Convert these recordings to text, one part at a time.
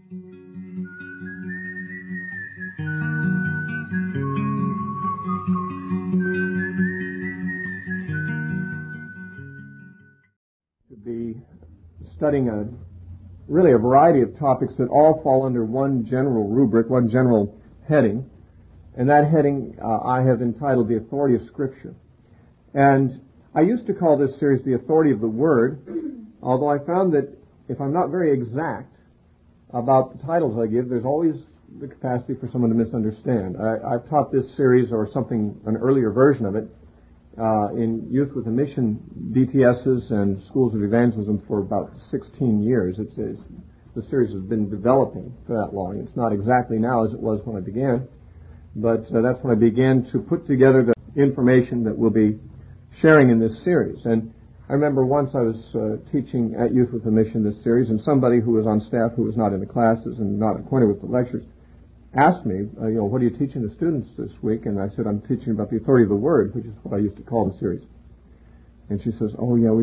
To be studying really a variety of topics that all fall under one general rubric, one general heading. And that heading I have entitled The Authority of Scripture. And I used to call this series The Authority of the Word, although I found that if I'm not very exact about the titles I give, there's always the capacity for someone to misunderstand. I've taught this series, or something, an earlier version of it, in Youth with a Mission DTSs and Schools of Evangelism for about 16 years. The series has been developing for that long. It's not exactly now as it was when I began, but that's when I began to put together the information that we'll be sharing in this series. And I remember once I was teaching at Youth with a Mission this series, and somebody who was on staff who was not in the classes and not acquainted with the lectures asked me, what are you teaching the students this week? And I said, I'm teaching about the authority of the Word, which is what I used to call the series. And she says,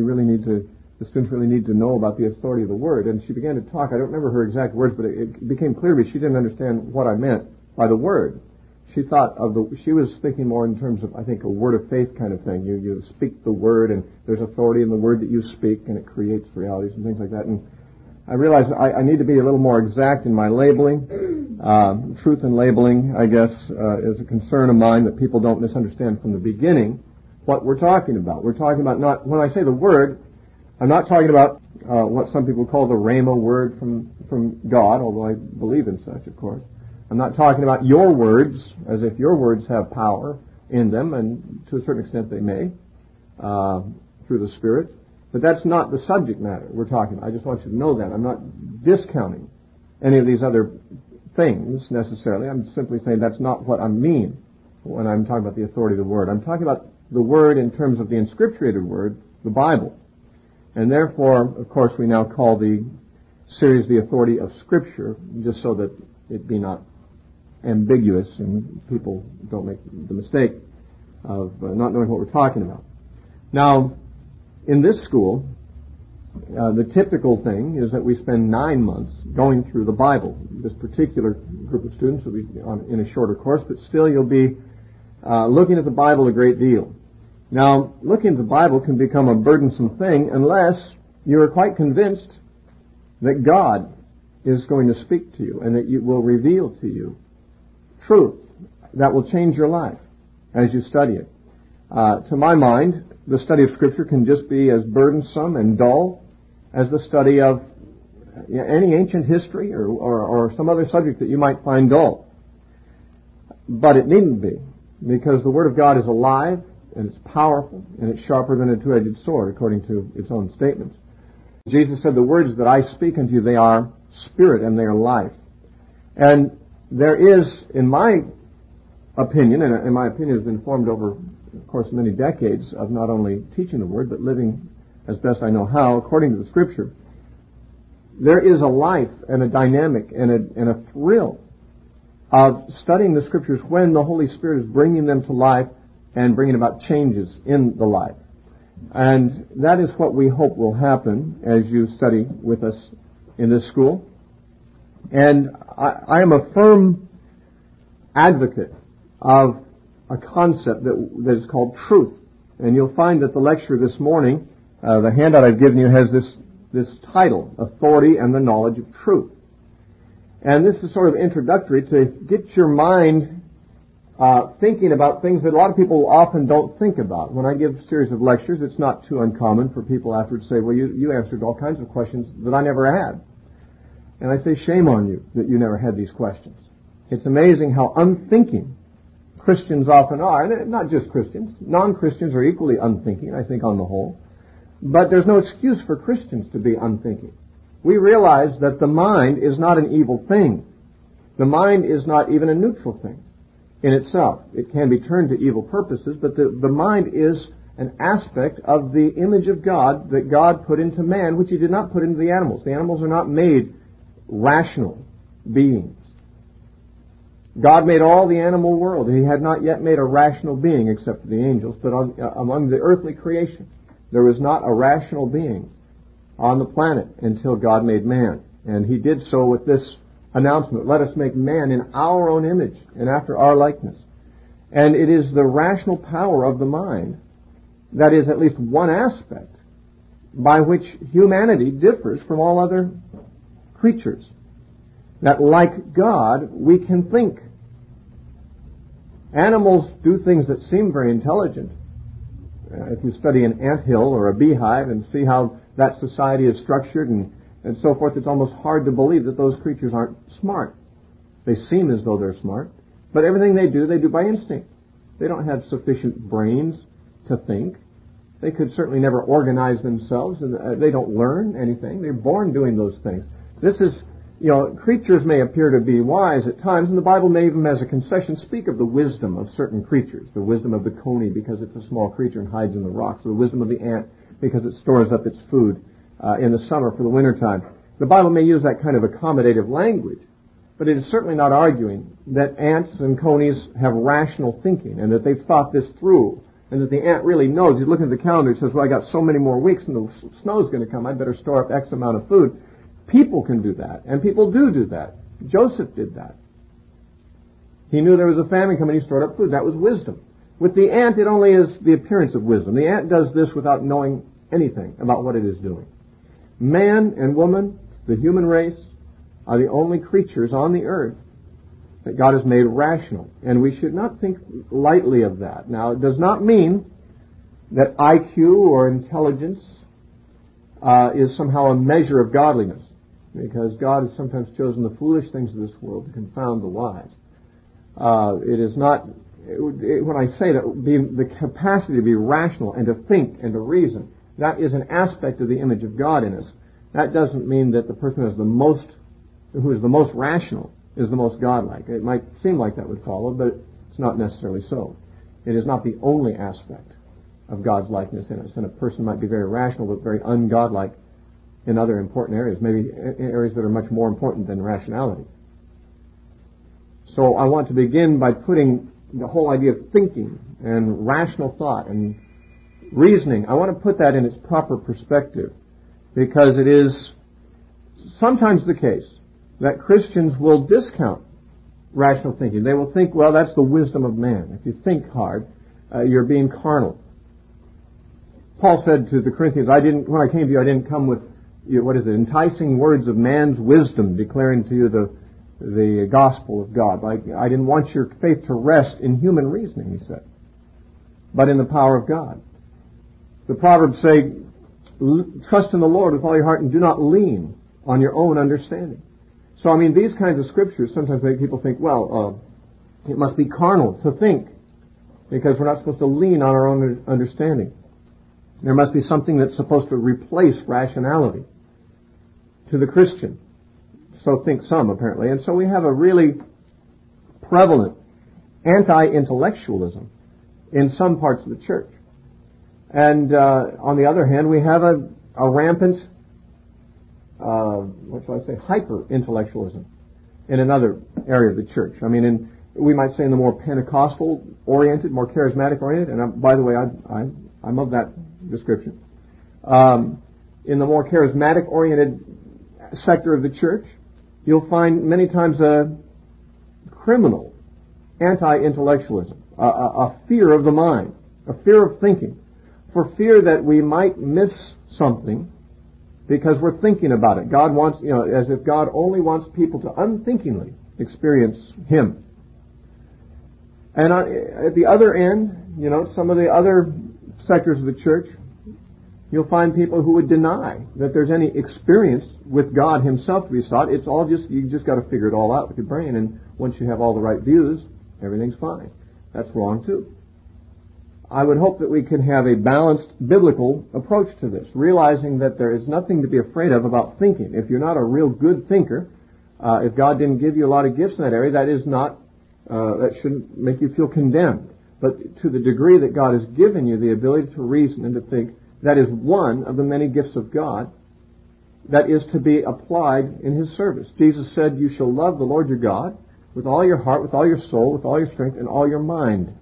the students really need to know about the authority of the Word. And she began to talk. I don't remember her exact words, but it became clear to me she didn't understand what I meant by the Word. She was thinking more in terms of, I think, a word of faith kind of thing. You speak the Word, and there's authority in the Word that you speak, and it creates realities and things like that. And I realized I need to be a little more exact in my labeling. Truth in labeling, I guess, is a concern of mine, that people don't misunderstand from the beginning what we're talking about. We're talking about when I say the Word, I'm not talking about what some people call the Rhema word from God, although I believe in such, of course. I'm not talking about your words, as if your words have power in them, and to a certain extent they may, through the Spirit. But that's not the subject matter we're talking about. I just want you to know that. I'm not discounting any of these other things necessarily. I'm simply saying that's not what I mean when I'm talking about the authority of the Word. I'm talking about the Word in terms of the inscripturated Word, the Bible. And therefore, of course, we now call the series The Authority of Scripture, just so that it be not ambiguous and people don't make the mistake of not knowing what we're talking about. Now, in this school, the typical thing is that we spend 9 months going through the Bible. This particular group of students will be in a shorter course, but still you'll be looking at the Bible a great deal. Now, looking at the Bible can become a burdensome thing unless you are quite convinced that God is going to speak to you and that it will reveal to you truth that will change your life as you study it. To my mind, the study of Scripture can just be as burdensome and dull as the study of any ancient history or some other subject that you might find dull. But it needn't be, because the Word of God is alive, and it's powerful, and it's sharper than a two-edged sword, according to its own statements. Jesus said, the words that I speak unto you, they are spirit and they are life. And there is, in my opinion, and my opinion has been formed over, of course, many decades of not only teaching the Word, but living as best I know how, according to the Scripture, there is a life and a dynamic and a thrill of studying the Scriptures when the Holy Spirit is bringing them to life and bringing about changes in the life. And that is what we hope will happen as you study with us in this school. And I am a firm advocate of a concept that is called truth. And you'll find that the lecture this morning, the handout I've given you, has this title, Authority and the Knowledge of Truth. And this is sort of introductory to get your mind thinking about things that a lot of people often don't think about. When I give a series of lectures, it's not too uncommon for people afterwards to say, well, you answered all kinds of questions that I never had. And I say, shame on you that you never had these questions. It's amazing how unthinking Christians often are. And not just Christians. Non-Christians are equally unthinking, I think, on the whole. But there's no excuse for Christians to be unthinking. We realize that the mind is not an evil thing. The mind is not even a neutral thing in itself. It can be turned to evil purposes, but the mind is an aspect of the image of God that God put into man, which He did not put into the animals. The animals are not made rational beings. God made all the animal world. He had not yet made a rational being except for the angels, but among the earthly creation, there was not a rational being on the planet until God made man. And He did so with this announcement. Let us make man in our own image and after our likeness. And it is the rational power of the mind that is at least one aspect by which humanity differs from all other creatures. That like God, we can think. Animals do things that seem very intelligent. If you study an anthill or a beehive and see how that society is structured and so forth, it's almost hard to believe that those creatures aren't smart. They seem as though they're smart, but everything they do by instinct. They don't have sufficient brains to think. They could certainly never organize themselves, and they don't learn anything. They're born doing those things. This is, creatures may appear to be wise at times, and the Bible may even, as a concession, speak of the wisdom of certain creatures. The wisdom of the coney because it's a small creature and hides in the rocks, or the wisdom of the ant because it stores up its food in the summer for the wintertime. The Bible may use that kind of accommodative language, but it is certainly not arguing that ants and conies have rational thinking and that they've thought this through and that the ant really knows. He's looking at the calendar and says, well, I got so many more weeks and the snow's going to come. I'd better store up X amount of food. People can do that, and people do that. Joseph did that. He knew there was a famine coming. He stored up food. That was wisdom. With the ant, it only is the appearance of wisdom. The ant does this without knowing anything about what it is doing. Man and woman, the human race, are the only creatures on the earth that God has made rational. And we should not think lightly of that. Now, it does not mean that IQ or intelligence is somehow a measure of godliness, because God has sometimes chosen the foolish things of this world to confound the wise. It is not, when I say that, the capacity to be rational and to think and to reason, that is an aspect of the image of God in us. That doesn't mean that the person who is the most rational is the most godlike. It might seem like that would follow, but it's not necessarily so. It is not the only aspect of God's likeness in us. And a person might be very rational but very ungodlike in other important areas, maybe areas that are much more important than rationality. So I want to begin by putting the whole idea of thinking and rational thought and reasoning, I want to put that in its proper perspective, because it is sometimes the case that Christians will discount rational thinking. They will think, well, that's the wisdom of man. If you think hard, you're being carnal. Paul said to the Corinthians, when I came to you, I didn't come with, enticing words of man's wisdom, declaring to you the gospel of God. I didn't want your faith to rest in human reasoning, he said, but in the power of God. The Proverbs say, trust in the Lord with all your heart and do not lean on your own understanding. So, these kinds of scriptures sometimes make people think, it must be carnal to think, because we're not supposed to lean on our own understanding. There must be something that's supposed to replace rationality to the Christian. So think some, apparently. And so we have a really prevalent anti-intellectualism in some parts of the church. And on the other hand, we have a rampant, hyper-intellectualism in another area of the church. We might say in the more Pentecostal-oriented, more charismatic-oriented, and by the way, I'm of that description. In the more charismatic-oriented sector of the church, you'll find many times a criminal anti-intellectualism, a fear of the mind, a fear of thinking, for fear that we might miss something because we're thinking about it. God wants, as if God only wants people to unthinkingly experience Him. And at the other end, some of the other sectors of the church, you'll find people who would deny that there's any experience with God Himself to be sought. It's all you just got to figure it all out with your brain, and once you have all the right views, everything's fine. That's wrong too. I would hope that we can have a balanced biblical approach to this, realizing that there is nothing to be afraid of about thinking. If you're not a real good thinker, if God didn't give you a lot of gifts in that area, that shouldn't make you feel condemned. But to the degree that God has given you the ability to reason and to think, that is one of the many gifts of God that is to be applied in His service. Jesus said, you shall love the Lord your God with all your heart, with all your soul, with all your strength, and all your mind.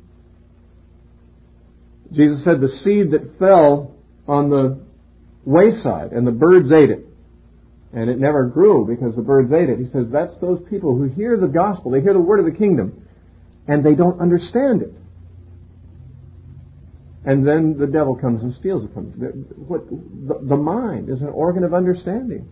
Jesus said the seed that fell on the wayside and the birds ate it And it never grew because the birds ate it. He says that's those people who hear the gospel, they hear the word of the kingdom, and they don't understand it. And then the devil comes and steals it from them. The mind is an organ of understanding.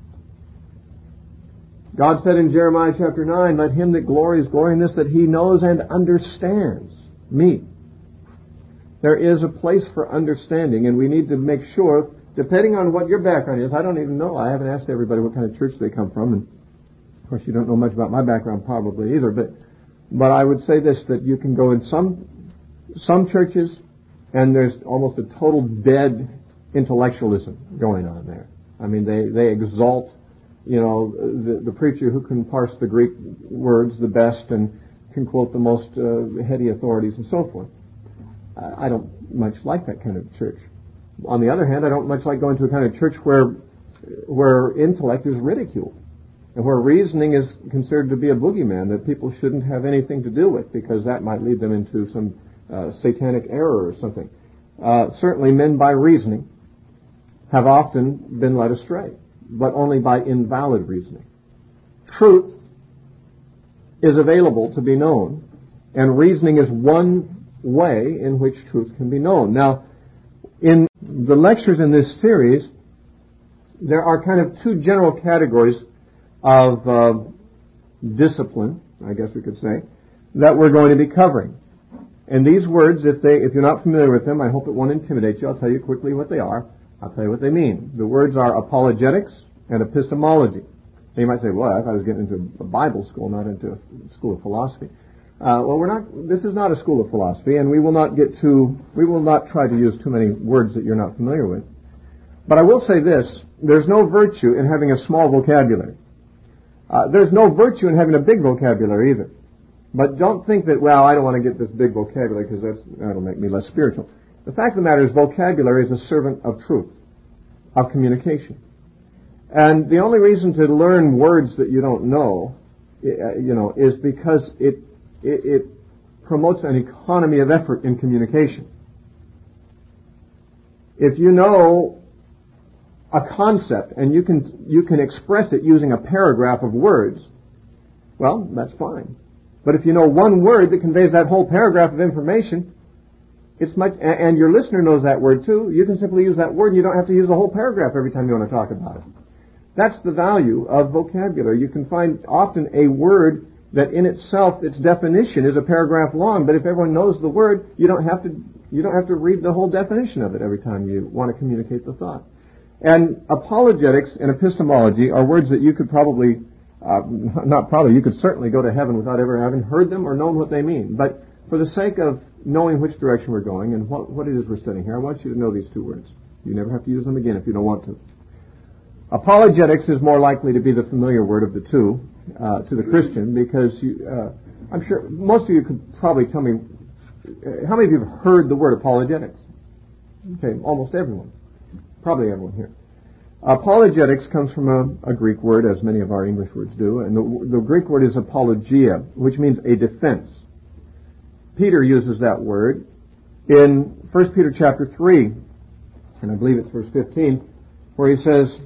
God said in Jeremiah chapter 9, let him that glories glory in this, that he knows and understands me. There is a place for understanding, and we need to make sure, depending on what your background is, I don't even know. I haven't asked everybody what kind of church they come from, and of course you don't know much about my background probably either, but I would say this, that you can go in some churches, and there's almost a total dead intellectualism going on there. I mean, they exalt, the preacher who can parse the Greek words the best and can quote the most heady authorities and so forth. I don't much like that kind of church. On the other hand, I don't much like going to a kind of church where intellect is ridiculed and where reasoning is considered to be a boogeyman that people shouldn't have anything to do with because that might lead them into some satanic error or something. Certainly men by reasoning have often been led astray, but only by invalid reasoning. Truth is available to be known, and reasoning is one way in which truth can be known. Now, in the lectures in this series, there are kind of two general categories of discipline, I guess we could say, that we're going to be covering. And these words, if you're not familiar with them, I hope it won't intimidate you. I'll tell you quickly what they are. I'll tell you what they mean. The words are apologetics and epistemology. And you might say, well, I thought I was getting into a Bible school, not into a school of philosophy. This is not a school of philosophy, and we will not try to use too many words that you're not familiar with. But I will say this, there's no virtue in having a small vocabulary. There's no virtue in having a big vocabulary either. But don't think that, I don't want to get this big vocabulary because that'll make me less spiritual. The fact of the matter is vocabulary is a servant of truth, of communication. And the only reason to learn words that you don't know, is because it promotes an economy of effort in communication. If you know a concept and you can express it using a paragraph of words, well, that's fine. But if you know one word that conveys that whole paragraph of information, and your listener knows that word too, you can simply use that word and you don't have to use the whole paragraph every time you want to talk about it. That's the value of vocabulary. You can find often a word that in itself, its definition is a paragraph long, but if everyone knows the word, you don't have to read the whole definition of it every time you want to communicate the thought. And apologetics and epistemology are words that you could you could certainly go to heaven without ever having heard them or known what they mean. But for the sake of knowing which direction we're going and what it is we're studying here, I want you to know these two words. You never have to use them again if you don't want to. Apologetics is more likely to be the familiar word of the two to the Christian because I'm sure most of you could probably tell me, how many of you have heard the word apologetics? Okay, almost everyone. Probably everyone here. Apologetics comes from a Greek word, as many of our English words do, and the Greek word is apologia, which means a defense. Peter uses that word in 1 Peter chapter 3, and I believe it's verse 15, where he says,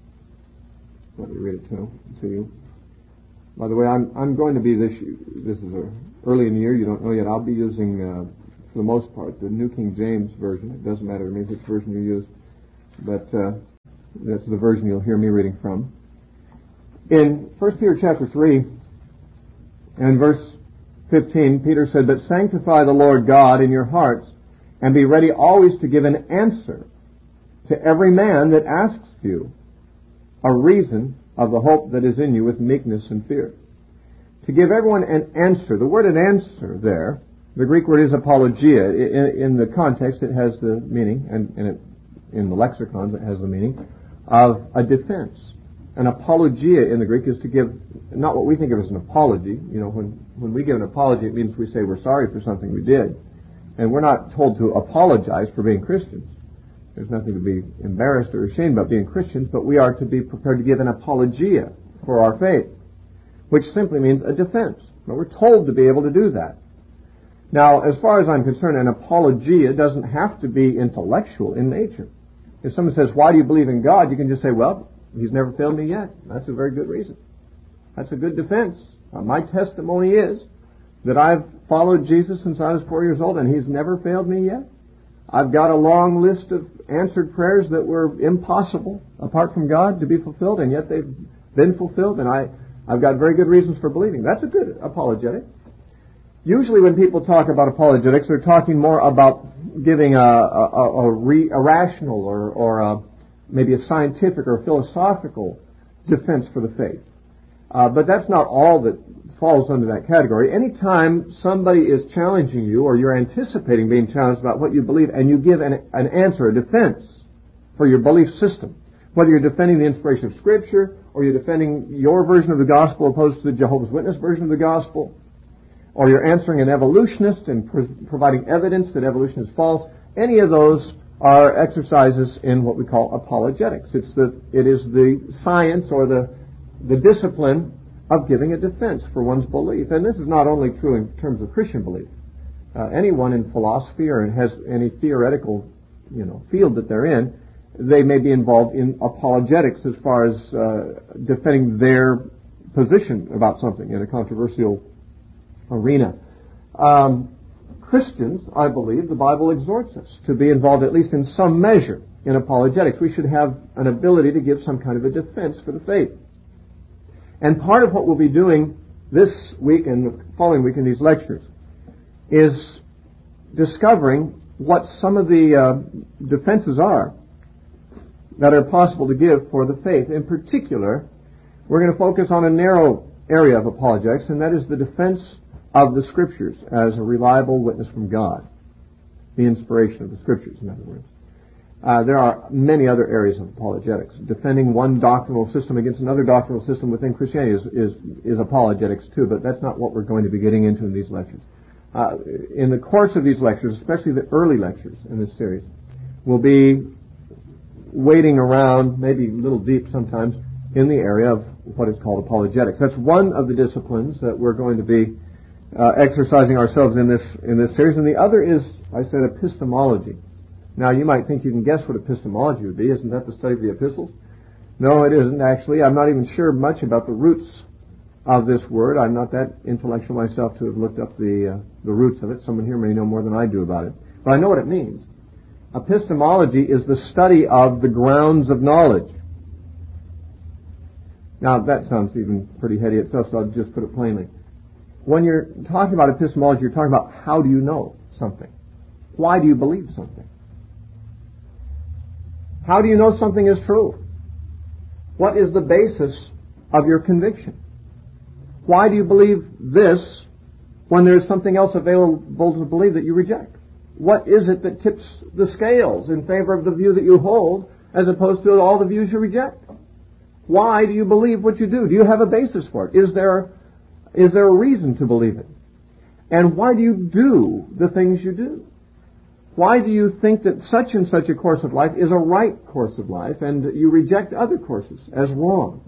let me read it to you. By the way, I'm going to be this is early in the year, you don't know yet, I'll be using, for the most part, the New King James Version. It doesn't matter to me which version you use, but that's the version you'll hear me reading from. In 1 Peter chapter 3 and verse 15, Peter said, "But sanctify the Lord God in your hearts, and be ready always to give an answer to every man that asks you a reason of the hope that is in you with meekness and fear." To give everyone an answer. The word an answer there, the Greek word is apologia. In the context, it has the meaning, and in the lexicons, it has the meaning of a defense. An apologia in the Greek is to give, not what we think of as an apology. When we give an apology, it means we say we're sorry for something we did. And we're not told to apologize for being Christians. There's nothing to be embarrassed or ashamed about being Christians, but we are to be prepared to give an apologia for our faith, which simply means a defense. But we're told to be able to do that. Now, as far as I'm concerned, an apologia doesn't have to be intellectual in nature. If someone says, "Why do you believe in God?" you can just say, "Well, He's never failed me yet. That's a very good reason. That's a good defense. My testimony is that I've followed Jesus since I was 4 years old, and He's never failed me yet. I've got a long list of answered prayers that were impossible apart from God to be fulfilled, and yet they've been fulfilled, and I've got very good reasons for believing. That's a good apologetic. Usually when people talk about apologetics, they're talking more about giving a rational or maybe a scientific or philosophical defense for the faith. But that's not all that falls under that category. Anytime somebody is challenging you or you're anticipating being challenged about what you believe and you give an answer, a defense for your belief system, whether you're defending the inspiration of Scripture or you're defending your version of the gospel opposed to the Jehovah's Witness version of the gospel, or you're answering an evolutionist and providing evidence that evolution is false, any of those are exercises in what we call apologetics. It is the science or the discipline of giving a defense for one's belief. And this is not only true in terms of Christian belief. Anyone in philosophy or has any theoretical, field that they're in, they may be involved in apologetics as far as defending their position about something in a controversial arena. Christians, I believe, the Bible exhorts us to be involved at least in some measure in apologetics. We should have an ability to give some kind of a defense for the faith. And part of what we'll be doing this week and the following week in these lectures is discovering what some of the defenses are that are possible to give for the faith. In particular, we're going to focus on a narrow area of apologetics, and that is the defense of the Scriptures as a reliable witness from God. The inspiration of the Scriptures, in other words. There are many other areas of apologetics. Defending one doctrinal system against another doctrinal system within Christianity is apologetics too, but that's not what we're going to be getting into in these lectures. In the course of these lectures, especially the early lectures in this series, we'll be wading around, maybe a little deep sometimes, in the area of what is called apologetics. That's one of the disciplines that we're going to be exercising ourselves in this series, and the other is, I said, epistemology. Now, you might think you can guess what epistemology would be. Isn't that the study of the epistles? No, it isn't, actually. I'm not even sure much about the roots of this word. I'm not that intellectual myself to have looked up the roots of it. Someone here may know more than I do about it. But I know what it means. Epistemology is the study of the grounds of knowledge. Now, that sounds even pretty heady itself, so I'll just put it plainly. When you're talking about epistemology, you're talking about how do you know something? Why do you believe something? How do you know something is true? What is the basis of your conviction? Why do you believe this when there's something else available to believe that you reject? What is it that tips the scales in favor of the view that you hold as opposed to all the views you reject? Why do you believe what you do? Do you have a basis for it? Is there a reason to believe it? And why do you do the things you do? Why do you think that such and such a course of life is a right course of life and you reject other courses as wrong?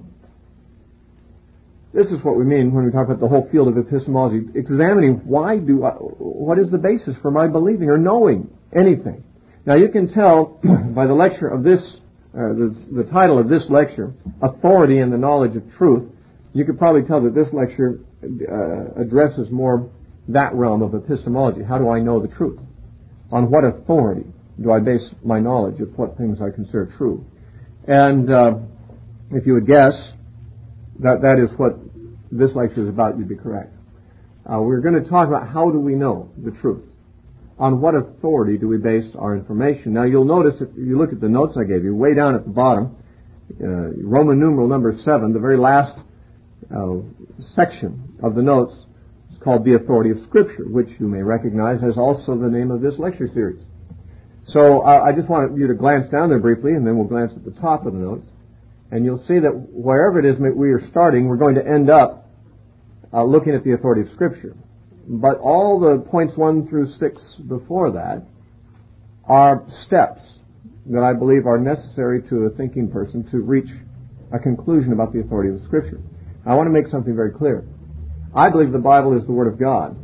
This is what we mean when we talk about the whole field of epistemology, examining what is the basis for my believing or knowing anything. Now you can tell by the lecture of this, the title of this lecture, Authority in the Knowledge of Truth, you could probably tell that this lecture addresses more that realm of epistemology. How do I know the truth? On what authority do I base my knowledge of what things I consider true? And if you would guess that is what this lecture is about, you'd be correct. We're going to talk about how do we know the truth? On what authority do we base our information? Now you'll notice if you look at the notes I gave you, way down at the bottom, Roman numeral number 7, the very last section of the notes, called The Authority of Scripture, which you may recognize as also the name of this lecture series. So I just want you to glance down there briefly, and then we'll glance at the top of the notes. And you'll see that wherever it is we are starting, we're going to end up looking at the authority of Scripture. But all the points 1 through 6 before that are steps that I believe are necessary to a thinking person to reach a conclusion about the authority of the Scripture. I want to make something very clear. I believe the Bible is the Word of God.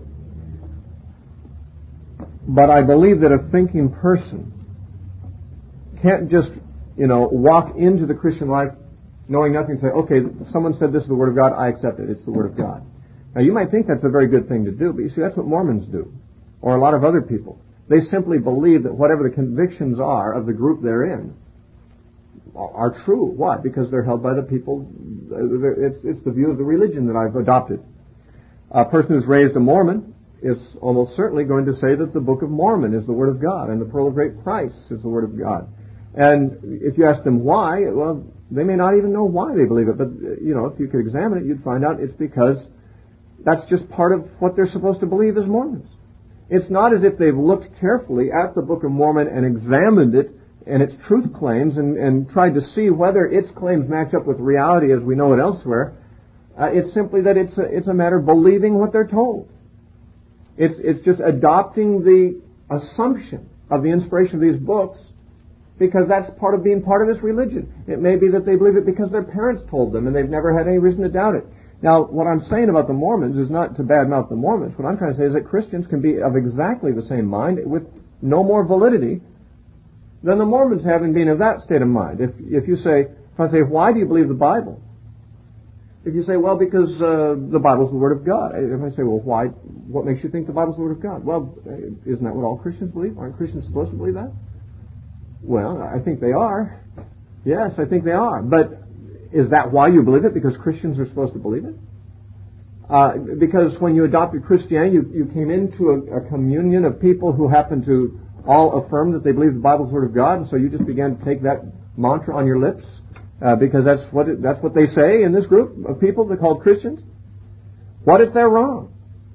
But I believe that a thinking person can't just, walk into the Christian life knowing nothing, say, okay, someone said this is the Word of God, I accept it, it's the Word of God. Now you might think that's a very good thing to do, but you see, that's what Mormons do, or a lot of other people. They simply believe that whatever the convictions are of the group they're in are true. Why? Because they're held by the people, it's the view of the religion that I've adopted. A person who's raised a Mormon is almost certainly going to say that the Book of Mormon is the Word of God, and the Pearl of Great Price is the Word of God. And if you ask them why, well, they may not even know why they believe it, but, if you could examine it, you'd find out it's because that's just part of what they're supposed to believe as Mormons. It's not as if they've looked carefully at the Book of Mormon and examined it and its truth claims and tried to see whether its claims match up with reality as we know it elsewhere. It's simply that it's a matter of believing what they're told. It's just adopting the assumption of the inspiration of these books because that's part of being part of this religion. It may be that they believe it because their parents told them and they've never had any reason to doubt it. Now, what I'm saying about the Mormons is not to badmouth the Mormons. What I'm trying to say is that Christians can be of exactly the same mind with no more validity than the Mormons have in being of that state of mind. If I say, why do you believe the Bible? If you say, well, because the Bible's the Word of God. If I say, well, why? What makes you think the Bible's the Word of God? Well, isn't that what all Christians believe? Aren't Christians supposed to believe that? Well, I think they are. Yes, I think they are. But is that why you believe it? Because Christians are supposed to believe it? Because when you adopted Christianity, you came into a communion of people who happen to all affirm that they believe the Bible's the Word of God, and so you just began to take that mantra on your lips because that's what they say in this group of people they're called Christians. What if they're wrong?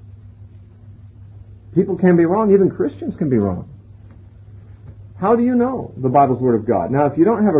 People can be wrong. Even Christians can be wrong. How do you know the Bible's the Word of God? Now, if you don't have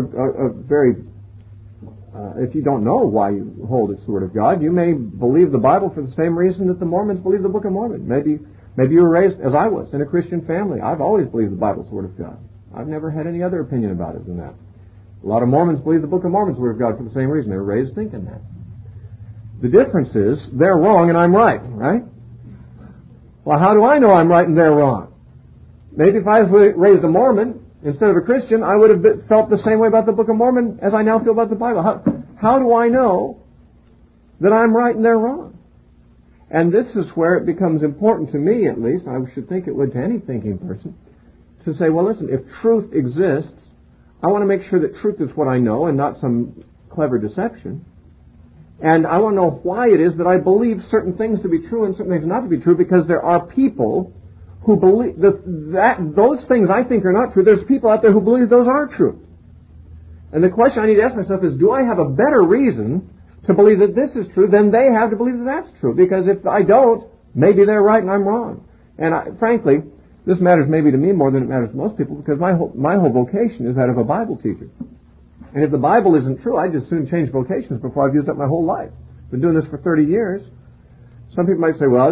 if you don't know why you hold it's the Word of God, you may believe the Bible for the same reason that the Mormons believe the Book of Mormon. Maybe you were raised, as I was, in a Christian family. I've always believed the Bible's the Word of God. I've never had any other opinion about it than that. A lot of Mormons believe the Book of Mormon is the Word of God for the same reason. They were raised thinking that. The difference is, they're wrong and I'm right, right? Well, how do I know I'm right and they're wrong? Maybe if I was raised a Mormon instead of a Christian, I would have felt the same way about the Book of Mormon as I now feel about the Bible. How do I know that I'm right and they're wrong? And this is where it becomes important to me, at least, I should think it would to any thinking person, to say, well, listen, if truth exists, I want to make sure that truth is what I know and not some clever deception. And I want to know why it is that I believe certain things to be true and certain things not to be true, because there are people who believe that those things I think are not true. There's people out there who believe those are true. And the question I need to ask myself is, do I have a better reason to believe that this is true than they have to believe that that's true? Because if I don't, maybe they're right and I'm wrong. And frankly, this matters maybe to me more than it matters to most people, because my whole vocation is that of a Bible teacher. And if the Bible isn't true, I'd just soon change vocations before I've used up my whole life. I've been doing this for 30 years. Some people might say, well,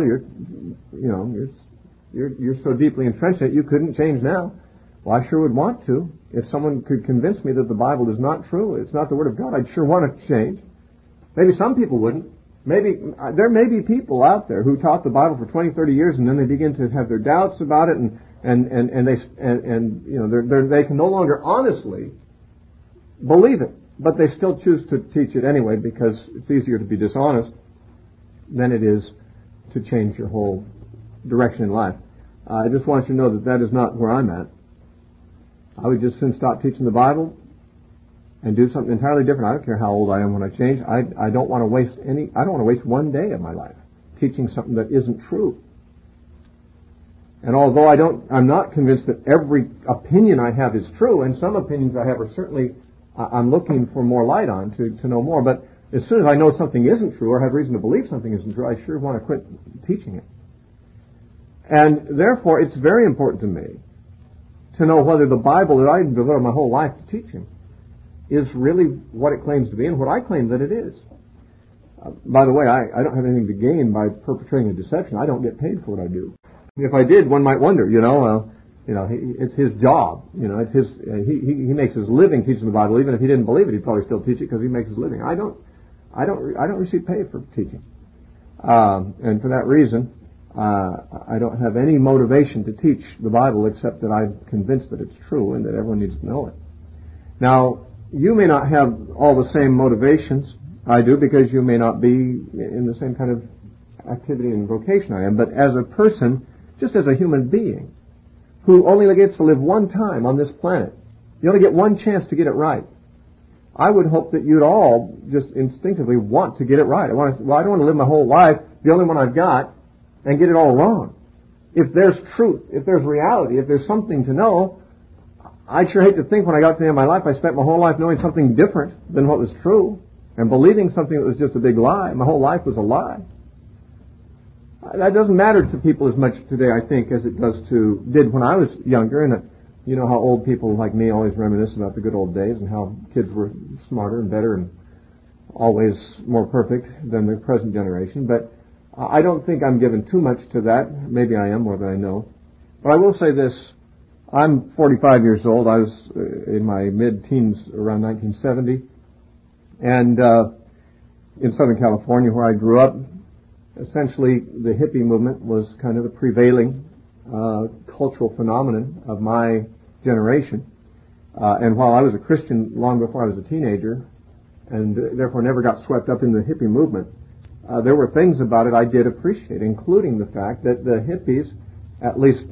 you're so deeply entrenched that you couldn't change now. Well, I sure would want to. If someone could convince me that the Bible is not true, it's not the Word of God, I'd sure want to change. Maybe some people wouldn't. There may be people out there who taught the Bible for 20, 30 years, and then they begin to have their doubts about it, and they can no longer honestly believe it, but they still choose to teach it anyway because it's easier to be dishonest than it is to change your whole direction in life. I just want you to know that is not where I'm at. I would just soon stop teaching the Bible and do something entirely different. I don't care how old I am when I change. I don't want to waste one day of my life teaching something that isn't true. And although I'm not convinced that every opinion I have is true, and some opinions I have are certainly I'm looking for more light on to know more. But as soon as I know something isn't true or have reason to believe something isn't true, I sure want to quit teaching it. And therefore, it's very important to me to know whether the Bible that I devoted my whole life to teaching is really what it claims to be and what I claim that it is. By the way, I don't have anything to gain by perpetrating a deception. I don't get paid for what I do. If I did, one might wonder, it's his job. It's his. He makes his living teaching the Bible. Even if he didn't believe it, he'd probably still teach it because he makes his living. I don't receive pay for teaching, and for that reason, I don't have any motivation to teach the Bible except that I'm convinced that it's true and that everyone needs to know it. Now, you may not have all the same motivations I do, because you may not be in the same kind of activity and vocation I am, but as a person, just as a human being, who only gets to live one time on this planet, you only get one chance to get it right. I would hope that you'd all just instinctively want to get it right. I don't want to live my whole life, the only one I've got, and get it all wrong. If there's truth, if there's reality, if there's something to know, I'd sure hate to think when I got to the end of my life I spent my whole life knowing something different than what was true and believing something that was just a big lie. My whole life was a lie. That doesn't matter to people as much today, I think, as it did when I was younger. And you know how old people like me always reminisce about the good old days and how kids were smarter and better and always more perfect than the present generation. But I don't think I'm given too much to that. Maybe I am more than I know. But I will say this. I'm 45 years old. I was in my mid-teens around 1970. And in Southern California, where I grew up, essentially the hippie movement was kind of the prevailing cultural phenomenon of my generation. And while I was a Christian long before I was a teenager, and therefore never got swept up in the hippie movement, there were things about it I did appreciate, including the fact that the hippies, at least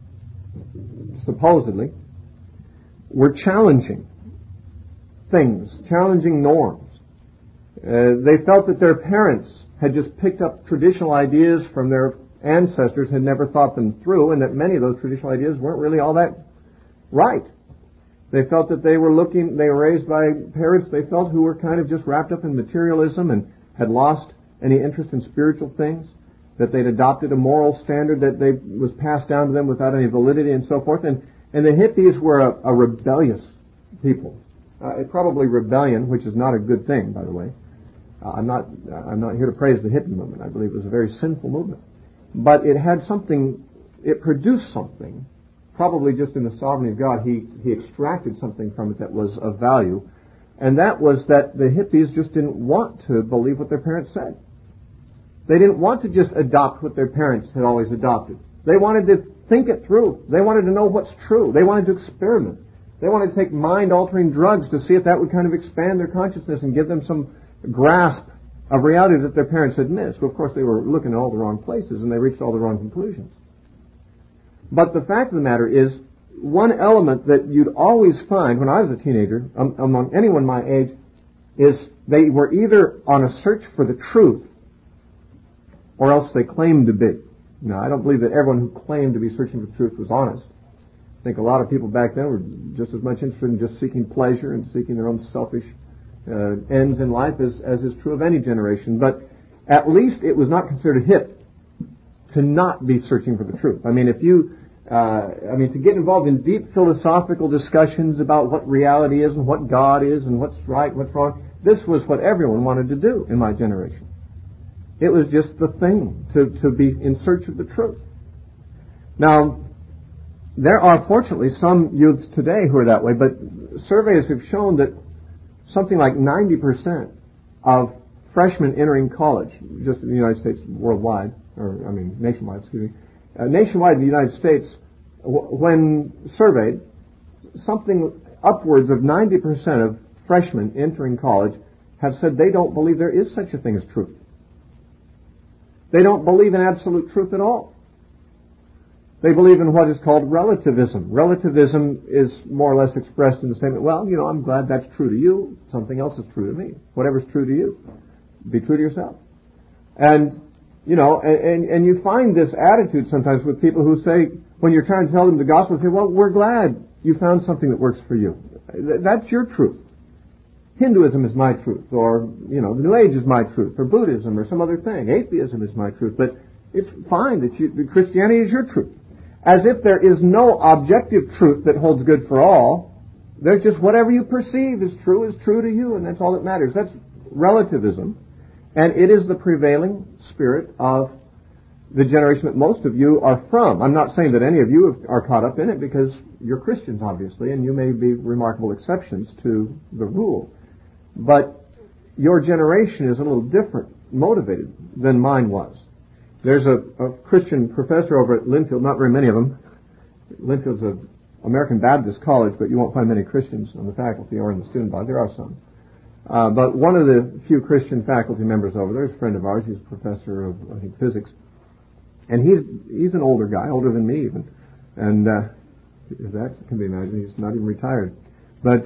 supposedly, were challenging things, challenging norms. They felt that their parents had just picked up traditional ideas from their ancestors, had never thought them through, and that many of those traditional ideas weren't really all that right. They felt that they were raised by parents they felt who were kind of just wrapped up in materialism and had lost any interest in spiritual things, that they'd adopted a moral standard that was passed down to them without any validity and so forth. And the hippies were a rebellious people. Probably rebellion, which is not a good thing, by the way. I'm not here to praise the hippie movement. I believe it was a very sinful movement. But it had something, it produced something, probably just in the sovereignty of God. He extracted something from it that was of value. And that was that the hippies just didn't want to believe what their parents said. They didn't want to just adopt what their parents had always adopted. They wanted to think it through. They wanted to know what's true. They wanted to experiment. They wanted to take mind-altering drugs to see if that would kind of expand their consciousness and give them some grasp of reality that their parents had missed. Well, of course, they were looking at all the wrong places and they reached all the wrong conclusions. But the fact of the matter is, one element that you'd always find when I was a teenager, among anyone my age, is they were either on a search for the truth or else they claimed to be. Now, I don't believe that everyone who claimed to be searching for the truth was honest. I think a lot of people back then were just as much interested in just seeking pleasure and seeking their own selfish ends in life as is true of any generation. But at least it was not considered hip to not be searching for the truth. I mean, to get involved in deep philosophical discussions about what reality is and what God is and what's right and what's wrong, this was what everyone wanted to do in my generation. It was just the thing to be in search of the truth. Now, there are fortunately some youths today who are that way, but surveys have shown that something like 90% of freshmen entering college, just in the United States, nationwide, nationwide in the United States, when surveyed, something upwards of 90% of freshmen entering college have said they don't believe there is such a thing as truth. They don't believe in absolute truth at all. They believe in what is called relativism. Relativism is more or less expressed in the statement, well, I'm glad that's true to you. Something else is true to me. Whatever's true to you, be true to yourself. And, and you find this attitude sometimes with people who say, when you're trying to tell them the gospel, they say, well, we're glad you found something that works for you. That's your truth. Hinduism is my truth, or, the New Age is my truth, or Buddhism, or some other thing. Atheism is my truth, but it's fine that Christianity is your truth. As if there is no objective truth that holds good for all. There's just whatever you perceive is true to you, and that's all that matters. That's relativism, and it is the prevailing spirit of the generation that most of you are from. I'm not saying that any of you are caught up in it, because you're Christians, obviously, and you may be remarkable exceptions to the rule. But your generation is a little different, motivated than mine was. There's a Christian professor over at Linfield, not very many of them. Linfield's a American Baptist College, but you won't find many Christians on the faculty or in the student body. There are some. But one of the few Christian faculty members over there is a friend of ours. He's a professor of, I think, physics. And he's an older guy, older than me even. And if that can be imagined, he's not even retired. But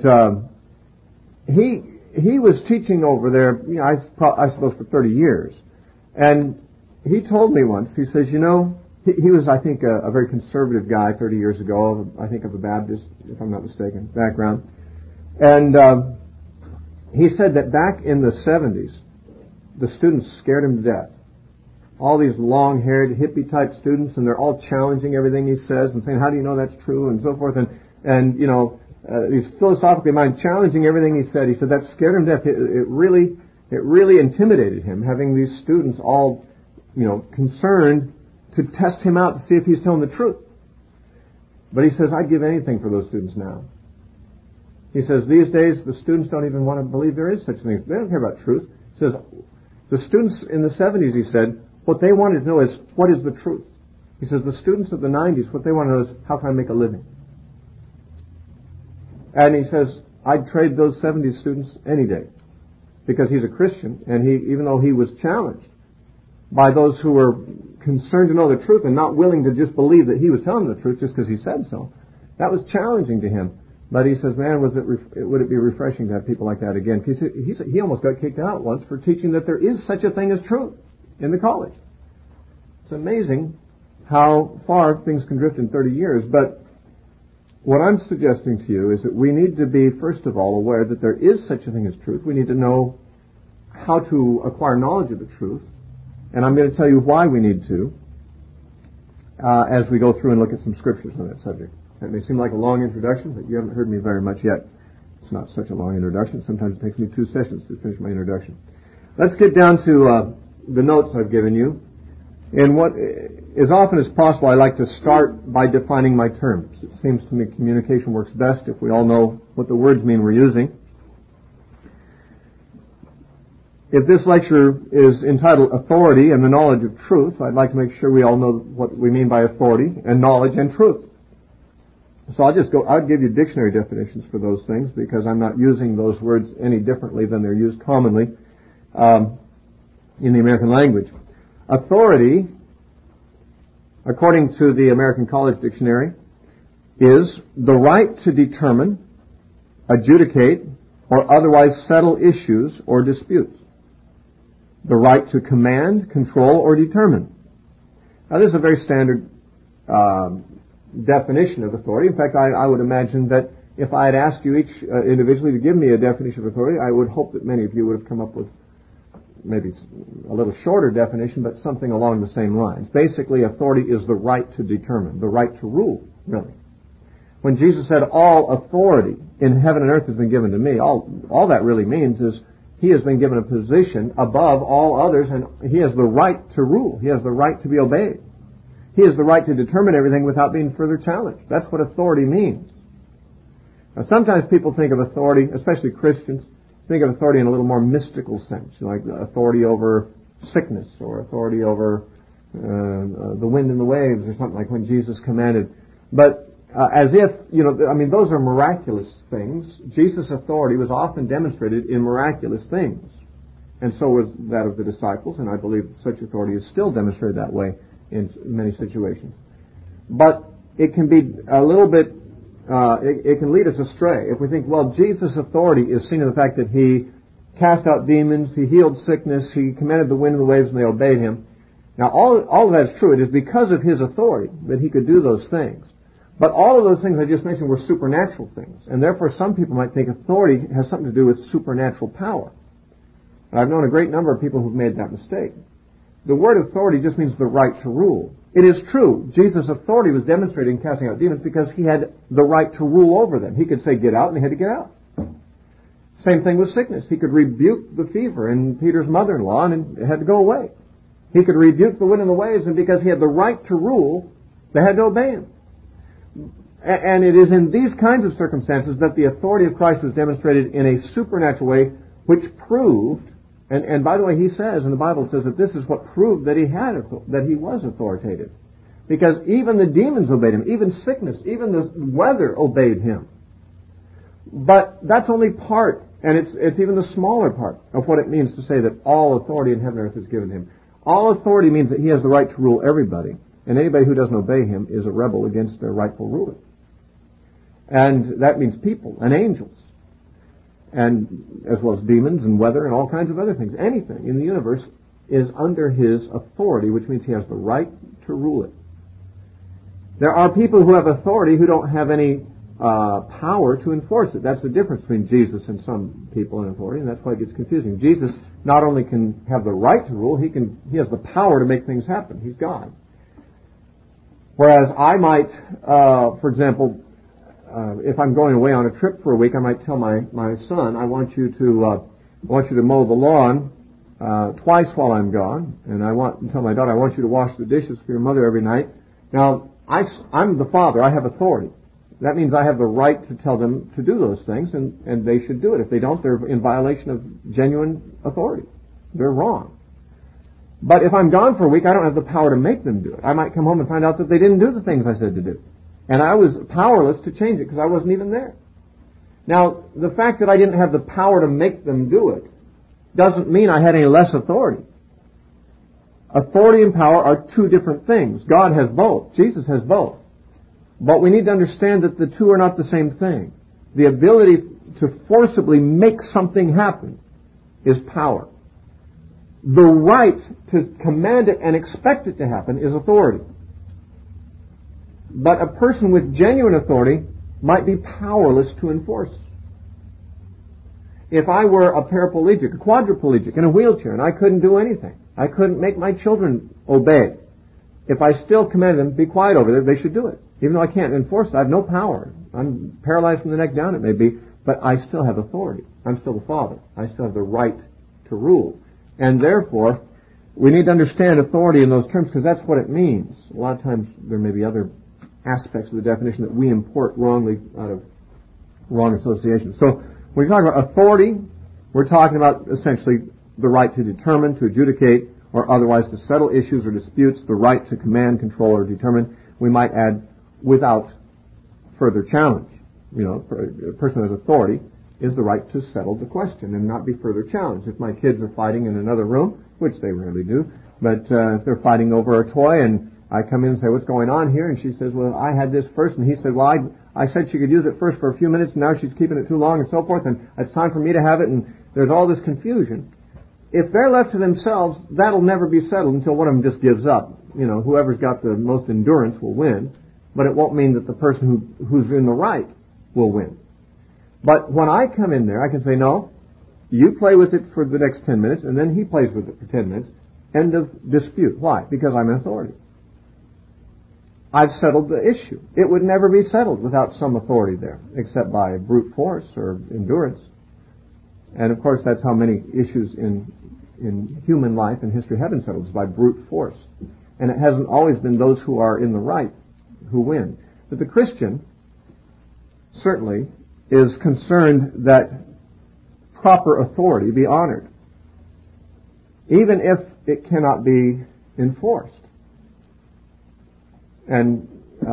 he was teaching over there, I suppose, for 30 years. And he told me once, he says, he was, I think, a very conservative guy 30 years ago, I think of a Baptist, if I'm not mistaken, background. And he said that back in the 70s, the students scared him to death. All these long-haired, hippie-type students, and they're all challenging everything he says and saying, how do you know that's true, and so forth. And he's philosophically minded, challenging everything he said. He said that scared him to death. It really intimidated him, having these students all, concerned to test him out to see if he's telling the truth. But he says, I'd give anything for those students now. He says, these days, the students don't even want to believe there is such a thing. They don't care about truth. He says, the students in the 70s, he said, what they wanted to know is, what is the truth? He says, the students of the 90s, what they want to know is, how can I make a living? And he says, I'd trade those 70s students any day. Because he's a Christian, and even though he was challenged by those who were concerned to know the truth and not willing to just believe that he was telling the truth just because he said so, that was challenging to him. But he says, man, would it be refreshing to have people like that again? Because he almost got kicked out once for teaching that there is such a thing as truth in the college. It's amazing how far things can drift in 30 years. But what I'm suggesting to you is that we need to be, first of all, aware that there is such a thing as truth. We need to know how to acquire knowledge of the truth. And I'm going to tell you why we need to as we go through and look at some scriptures on that subject. That may seem like a long introduction, but you haven't heard me very much yet. It's not such a long introduction. Sometimes it takes me 2 sessions to finish my introduction. Let's get down to the notes I've given you. And as often as possible, I like to start by defining my terms. It seems to me communication works best if we all know what the words mean we're using. If this lecture is entitled Authority and the Knowledge of Truth, I'd like to make sure we all know what we mean by authority and knowledge and truth. So I'll give you dictionary definitions for those things because I'm not using those words any differently than they're used commonly in the American language. Authority, according to the American College Dictionary, is the right to determine, adjudicate, or otherwise settle issues or disputes. The right to command, control, or determine. Now, this is a very standard definition of authority. In fact, I would imagine that if I had asked you each individually to give me a definition of authority, I would hope that many of you would have come up with maybe a little shorter definition, but something along the same lines. Basically, authority is the right to determine, the right to rule, really. When Jesus said, all authority in heaven and earth has been given to me, all that really means is he has been given a position above all others, and he has the right to rule. He has the right to be obeyed. He has the right to determine everything without being further challenged. That's what authority means. Now, sometimes people think of authority, especially Christians, think of authority in a little more mystical sense, like authority over sickness or authority over the wind and the waves or something like when Jesus commanded. But as if, those are miraculous things. Jesus' authority was often demonstrated in miraculous things. And so was that of the disciples, and I believe such authority is still demonstrated that way in many situations. But it can be a little bit, it can lead us astray. If we think, well, Jesus' authority is seen in the fact that he cast out demons, he healed sickness, he commanded the wind and the waves, and they obeyed him. Now, all of that's true. It is because of his authority that he could do those things. But all of those things I just mentioned were supernatural things. And therefore, some people might think authority has something to do with supernatural power. And I've known a great number of people who've made that mistake. The word authority just means the right to rule. It is true. Jesus' authority was demonstrated in casting out demons because he had the right to rule over them. He could say, get out, and he had to get out. Same thing with sickness. He could rebuke the fever in Peter's mother-in-law, and it had to go away. He could rebuke the wind and the waves, and because he had the right to rule, they had to obey him. And it is in these kinds of circumstances that the authority of Christ was demonstrated in a supernatural way, which proved, and by the way, he says, and the Bible says that this is what proved that he was authoritative. Because even the demons obeyed him. Even sickness, even the weather obeyed him. But that's only part, and it's even the smaller part of what it means to say that all authority in heaven and earth is given to him. All authority means that he has the right to rule everybody. And anybody who doesn't obey him is a rebel against their rightful ruler. And that means people and angels. And as well as demons and weather and all kinds of other things. Anything in the universe is under his authority, which means he has the right to rule it. There are people who have authority who don't have any power to enforce it. That's the difference between Jesus and some people in authority, and that's why it gets confusing. Jesus not only can have the right to rule, he has the power to make things happen. He's God. Whereas I might, for example, if I'm going away on a trip for a week, I might tell my son, I want you to mow the lawn twice while I'm gone, and I want to tell my daughter, I want you to wash the dishes for your mother every night. Now, I'm the father. I have authority. That means I have the right to tell them to do those things, and they should do it. If they don't, they're in violation of genuine authority. They're wrong. But if I'm gone for a week, I don't have the power to make them do it. I might come home and find out that they didn't do the things I said to do. And I was powerless to change it because I wasn't even there. Now, the fact that I didn't have the power to make them do it doesn't mean I had any less authority. Authority and power are two different things. God has both. Jesus has both. But we need to understand that the two are not the same thing. The ability to forcibly make something happen is power. The right to command it and expect it to happen is authority. But a person with genuine authority might be powerless to enforce. If I were a paraplegic, a quadriplegic, in a wheelchair, and I couldn't do anything, I couldn't make my children obey. If I still commanded them, be quiet over there, they should do it. Even though I can't enforce it, I have no power. I'm paralyzed from the neck down, it may be, but I still have authority. I'm still the father. I still have the right to rule. And therefore, we need to understand authority in those terms because that's what it means. A lot of times there may be other aspects of the definition that we import wrongly out of wrong association. So when we talk about authority, we're talking about essentially the right to determine, to adjudicate, or otherwise to settle issues or disputes, the right to command, control, or determine. We might add without further challenge. You know, a person who has authority is the right to settle the question and not be further challenged. If my kids are fighting in another room, which they rarely do, but if they're fighting over a toy and I come in and say, what's going on here? And she says, well, I had this first. And he said, well, I said she could use it first for a few minutes, and now she's keeping it too long and so forth, and it's time for me to have it, and there's all this confusion. If they're left to themselves, that'll never be settled until one of them just gives up. You know, whoever's got the most endurance will win, but it won't mean that the person who's in the right will win. But when I come in there, I can say, no, you play with it for the next 10 minutes, and then he plays with it for 10 minutes. End of dispute. Why? Because I'm an authority. I've settled the issue. It would never be settled without some authority there, except by brute force or endurance. And of course, that's how many issues in human life and history have been settled, is by brute force. And it hasn't always been those who are in the right who win. But the Christian certainly is concerned that proper authority be honored, even if it cannot be enforced. And,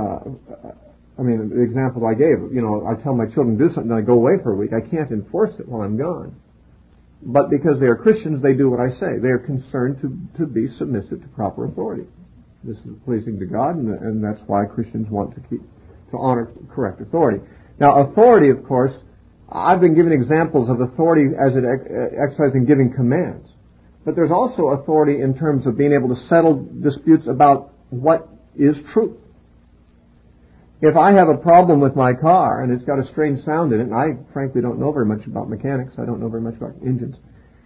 the example I gave, you know, I tell my children to do something, and I go away for a week. I can't enforce it while I'm gone. But because they are Christians, they do what I say. They are concerned to be submissive to proper authority. This is pleasing to God, and that's why Christians want to honor correct authority. Now, authority, of course, I've been given examples of authority as it exercised in giving commands. But there's also authority in terms of being able to settle disputes about what is truth. If I have a problem with my car and it's got a strange sound in it, and I frankly don't know very much about mechanics, I don't know very much about engines,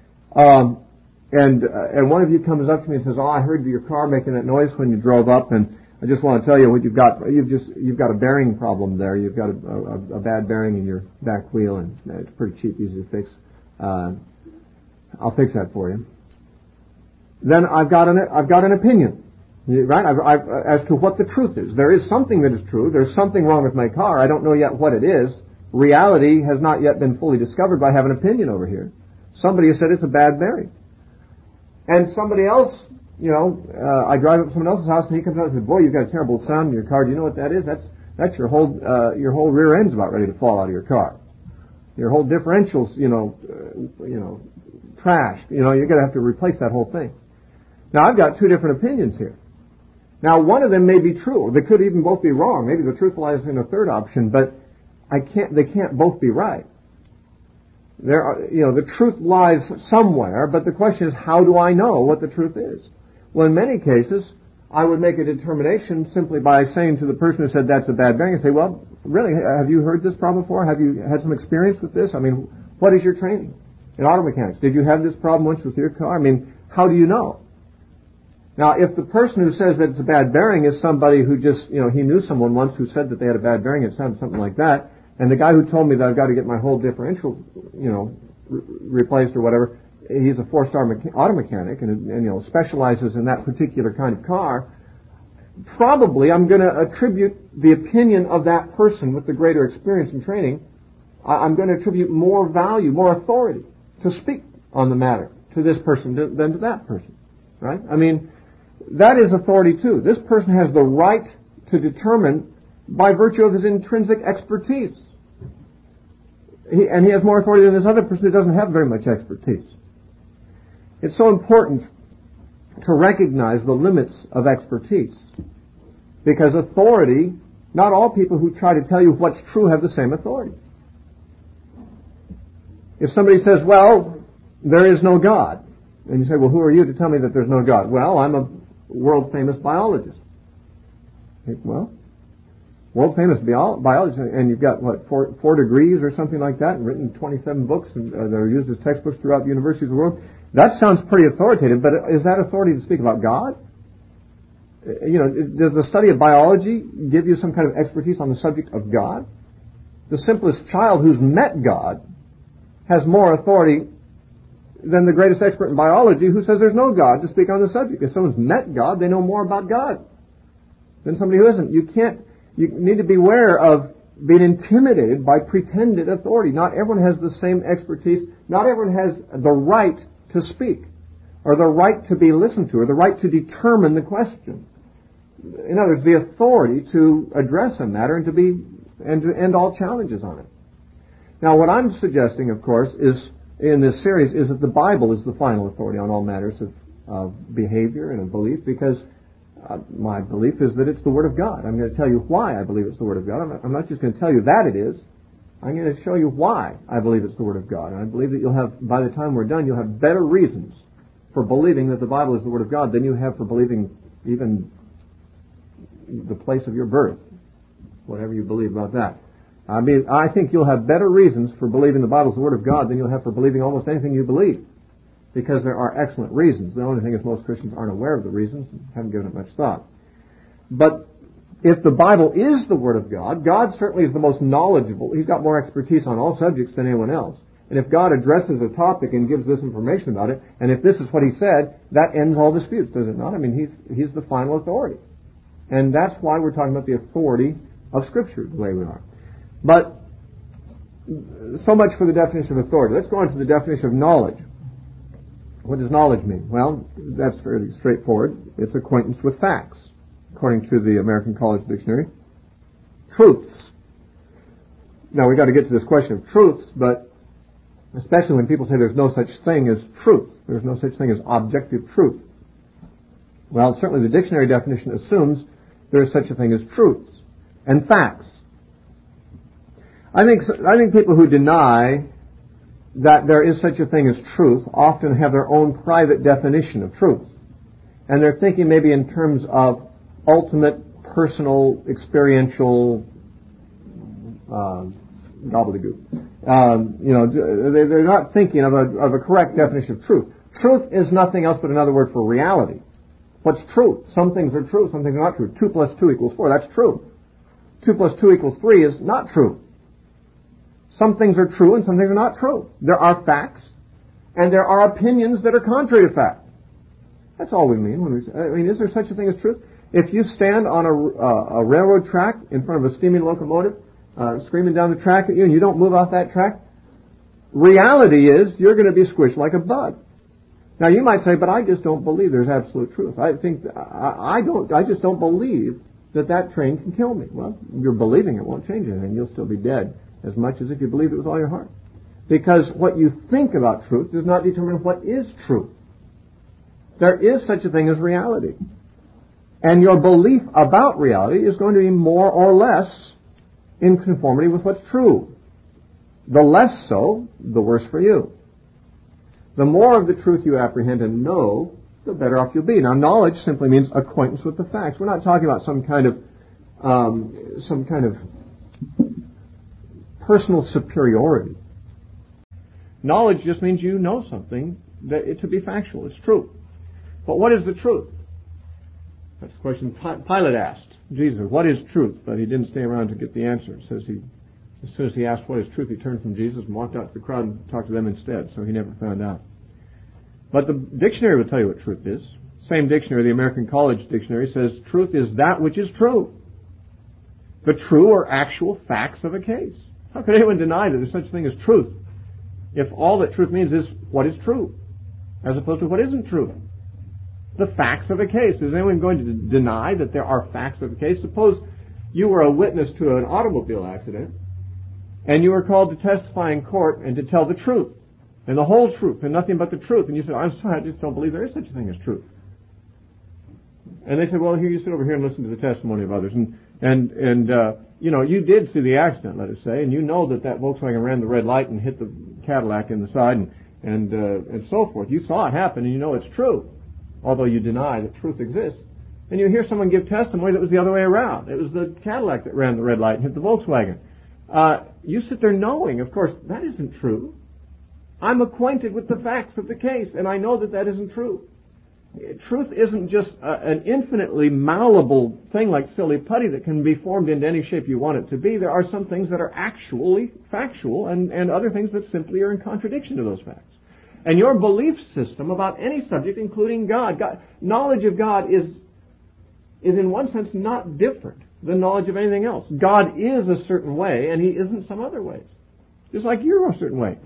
and one of you comes up to me and says, "Oh, I heard your car making that noise when you drove up, and I just want to tell you what you've got. You've got a bearing problem there. You've got a bad bearing in your back wheel, and it's pretty cheap, easy to fix. I'll fix that for you." Then I've got an opinion. Right? As to what the truth is. There is something that is true. There's something wrong with my car. I don't know yet what it is. Reality has not yet been fully discovered, but I have an opinion over here. Somebody has said it's a bad bearing. And somebody else, I drive up to someone else's house and he comes out and says, "Boy, you've got a terrible sound in your car. Do you know what that is? That's your whole rear end's about ready to fall out of your car. Your whole differential's, trashed. You're going to have to replace that whole thing." Now, I've got two different opinions here. Now, one of them may be true. They could even both be wrong. Maybe the truth lies in a third option, but they can't both be right. The truth lies somewhere, but the question is, how do I know what the truth is? Well, in many cases, I would make a determination simply by saying to the person who said that's a bad bearing, and say, "Well, really, have you heard this problem before? Have you had some experience with this? I mean, what is your training in auto mechanics? Did you have this problem once with your car? I mean, how do you know?" Now, if the person who says that it's a bad bearing is somebody who just, he knew someone once who said that they had a bad bearing, it sounded something like that, and the guy who told me that I've got to get my whole differential, replaced or whatever, he's a 4-star auto mechanic and specializes in that particular kind of car, probably I'm going to attribute the opinion of that person with the greater experience and training, I'm going to attribute more value, more authority to speak on the matter to this person than to that person, right? I mean, that is authority too. This person has the right to determine by virtue of his intrinsic expertise. He has more authority than this other person who doesn't have very much expertise. It's so important to recognize the limits of expertise. Because authority, not all people who try to tell you what's true have the same authority. If somebody says, "Well, there is no God," and you say, "Well, who are you to tell me that there's no God?" "Well, I'm a world-famous biologist." Well, world-famous biologist, and you've got, four degrees or something like that, and written 27 books that are used as textbooks throughout the universities of the world. That sounds pretty authoritative, but is that authority to speak about God? Does the study of biology give you some kind of expertise on the subject of God? The simplest child who's met God has more authority than the greatest expert in biology who says there's no God to speak on the subject. If someone's met God, they know more about God than somebody who isn't. You need to beware of being intimidated by pretended authority. Not everyone has the same expertise. Not everyone has the right to speak, or the right to be listened to, or the right to determine the question. In other words, the authority to address a matter and to end all challenges on it. Now, what I'm suggesting, of course, is in this series is that the Bible is the final authority on all matters of behavior and of belief, because my belief is that it's the Word of God. I'm going to tell you why I believe it's the Word of God. I'm not just going to tell you that it is. I'm going to show you why I believe it's the Word of God. And I believe that you'll have, by the time we're done, you'll have better reasons for believing that the Bible is the Word of God than you have for believing even the place of your birth, whatever you believe about that. I mean, I think you'll have better reasons for believing the Bible is the Word of God than you'll have for believing almost anything you believe, because there are excellent reasons. The only thing is most Christians aren't aware of the reasons and haven't given it much thought. But if the Bible is the Word of God, God certainly is the most knowledgeable. He's got more expertise on all subjects than anyone else. And if God addresses a topic and gives this information about it, and if this is what He said, that ends all disputes, does it not? I mean, He's the final authority. And that's why we're talking about the authority of Scripture the way we are. But so much for the definition of authority. Let's go on to the definition of knowledge. What does knowledge mean? Well, that's fairly straightforward. It's acquaintance with facts, according to the American College Dictionary. Truths. Now, we've got to get to this question of truths, but especially when people say there's no such thing as truth. There's no such thing as objective truth. Well, certainly the dictionary definition assumes there is such a thing as truths and facts. I think people who deny that there is such a thing as truth often have their own private definition of truth. And they're thinking maybe in terms of ultimate, personal, experiential gobbledygook. They're not thinking of a correct definition of truth. Truth is nothing else but another word for reality. What's true? Some things are true, some things are not true. 2 + 2 = 4, that's true. 2 + 2 = 3 is not true. Some things are true and some things are not true. There are facts, and there are opinions that are contrary to facts. That's all we mean when we say, I mean, is there such a thing as truth? If you stand on a railroad track in front of a steaming locomotive, screaming down the track at you, and you don't move off that track, reality is you're going to be squished like a bug. Now you might say, but I just don't believe there's absolute truth. I just don't believe that train can kill me. Well, your believing it won't change anything. You'll still be dead as much as if you believed it with all your heart. Because what you think about truth does not determine what is true. There is such a thing as reality. And your belief about reality is going to be more or less in conformity with what's true. The less so, the worse for you. The more of the truth you apprehend and know, the better off you'll be. Now, knowledge simply means acquaintance with the facts. We're not talking about some kind of personal superiority. Knowledge just means you know something to be factual. It's true. But what is the truth? That's the question Pilate asked Jesus, what is truth? But he didn't stay around to get the answer. It says as soon as he asked what is truth, he turned from Jesus and walked out to the crowd and talked to them instead, so he never found out. But the dictionary will tell you what truth is. Same dictionary, the American College Dictionary, says truth is that which is true. The true or actual facts of a case. How could anyone deny that there's such a thing as truth if all that truth means is what is true, as opposed to what isn't true? The facts of a case. Is anyone going to deny that there are facts of a case? Suppose you were a witness to an automobile accident, and you were called to testify in court and to tell the truth, and the whole truth, and nothing but the truth. And you said, I'm sorry, I just don't believe there is such a thing as truth. And they said, well, here, you sit over here and listen to the testimony of others. You did see the accident, let us say, and you know that Volkswagen ran the red light and hit the Cadillac in the side and so forth. You saw it happen, and you know it's true, although you deny that truth exists. And you hear someone give testimony that was the other way around. It was the Cadillac that ran the red light and hit the Volkswagen. You sit there knowing, of course, that isn't true. I'm acquainted with the facts of the case, and I know that isn't true. Truth isn't just an infinitely malleable thing like silly putty that can be formed into any shape you want it to be. There are some things that are actually factual and other things that simply are in contradiction to those facts. And your belief system about any subject, including God, knowledge of God is in one sense not different than knowledge of anything else. God is a certain way, and He isn't some other ways. Just like you're a certain way.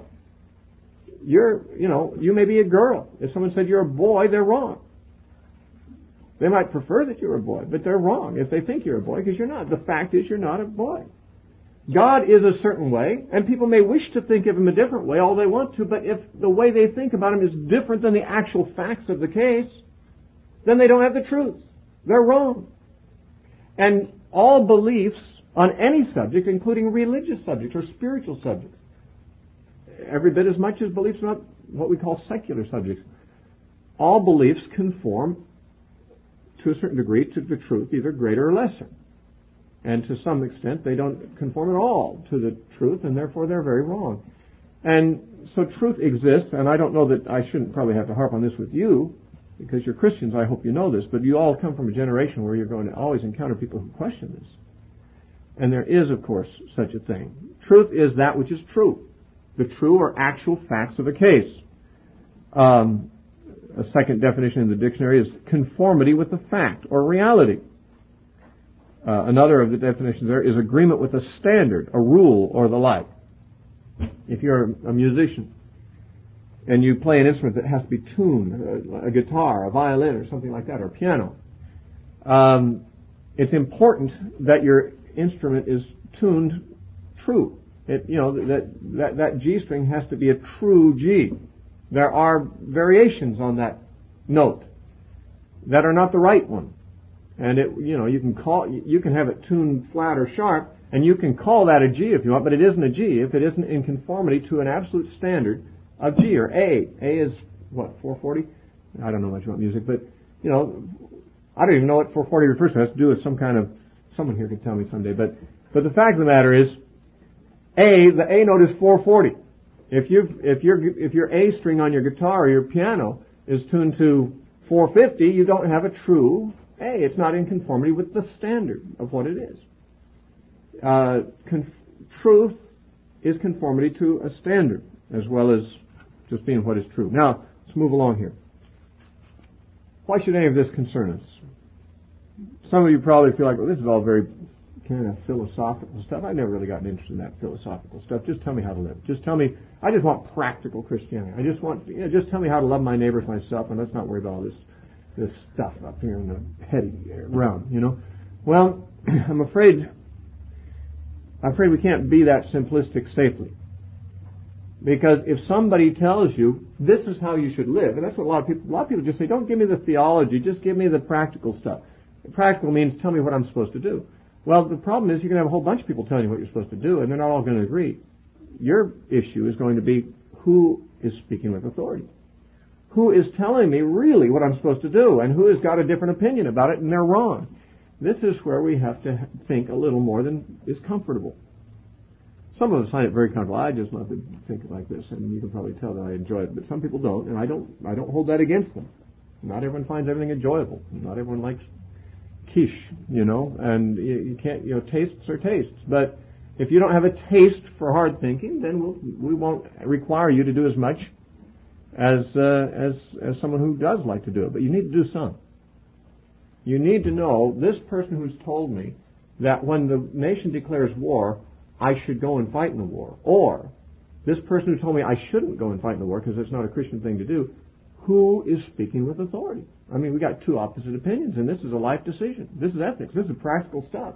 You may be a girl. If someone said you're a boy, they're wrong. They might prefer that you're a boy, but they're wrong if they think you're a boy, because you're not. The fact is you're not a boy. God is a certain way, and people may wish to think of Him a different way all they want to, but if the way they think about Him is different than the actual facts of the case, then they don't have the truth. They're wrong. And all beliefs on any subject, including religious subjects or spiritual subjects, every bit as much as beliefs about what we call secular subjects, all beliefs conform to a certain degree to the truth, either greater or lesser. And to some extent, they don't conform at all to the truth, and therefore they're very wrong. And so truth exists, and I don't know that I shouldn't probably have to harp on this with you, because you're Christians, I hope you know this, but you all come from a generation where you're going to always encounter people who question this. And there is, of course, such a thing. Truth is that which is true. The true or actual facts of a case. A second definition in the dictionary is conformity with the fact or reality. Another of the definitions there is agreement with a standard, a rule, or the like. If you're a musician and you play an instrument that has to be tuned, a guitar, a violin, or something like that, or a piano, it's important that your instrument is tuned true. That G string has to be a true G. There are variations on that note that are not the right one. And you can have it tuned flat or sharp, and you can call that a G if you want, but it isn't a G if it isn't in conformity to an absolute standard of G or A. A is what, 440? I don't know much about music, but I don't even know what 440 refers to. It has to do with some kind of, someone here can tell me someday, but the fact of the matter is, the A note is 440. If your A string on your guitar or your piano is tuned to 450, you don't have a true A. It's not in conformity with the standard of what it is. Truth is conformity to a standard, as well as just being what is true. Now, let's move along here. Why should any of this concern us? Some of you probably feel like, well, this is all very kind of philosophical stuff. I've never really gotten interested in that philosophical stuff. Just tell me how to live. Just tell me. I just want practical Christianity. I just want, just tell me how to love my neighbors myself, and let's not worry about all this stuff up here in the petty realm. Well, I'm afraid we can't be that simplistic safely. Because if somebody tells you this is how you should live, and that's what a lot of people just say, don't give me the theology, just give me the practical stuff. Practical means tell me what I'm supposed to do. Well, the problem is you're going to have a whole bunch of people telling you what you're supposed to do, and they're not all going to agree. Your issue is going to be who is speaking with authority. Who is telling me really what I'm supposed to do, and who has got a different opinion about it, and they're wrong. This is where we have to think a little more than is comfortable. Some of us find it very comfortable. I just love to think like this, and you can probably tell that I enjoy it. But some people don't, and I don't hold that against them. Not everyone finds everything enjoyable. Not everyone likes quiche, and you can't, tastes are tastes. But if you don't have a taste for hard thinking, then we won't require you to do as much as someone who does like to do it. But you need to do some. You need to know this person who's told me that when the nation declares war, I should go and fight in the war. Or this person who told me I shouldn't go and fight in the war because it's not a Christian thing to do, who is speaking with authority? I mean, we got two opposite opinions, and this is a life decision. This is ethics. This is practical stuff.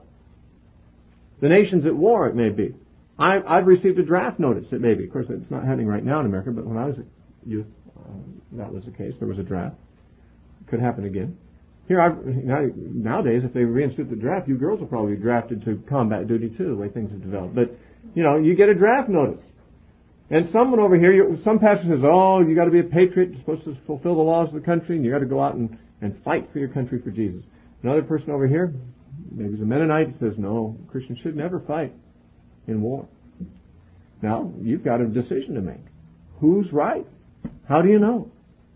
The nation's at war, it may be. I've received a draft notice, it may be. Of course, it's not happening right now in America, but when I was a youth, that was the case. There was a draft. It could happen again. Here, nowadays, if they reinstitute the draft, you girls will probably be drafted to combat duty too, the way things have developed. But, you get a draft notice. And someone over here, some pastor says, you got to be a patriot, you're supposed to fulfill the laws of the country, and you got to go out and fight for your country for Jesus. Another person over here, maybe he's a Mennonite, says, no, Christians should never fight in war. Now, you've got a decision to make. Who's right? How do you know?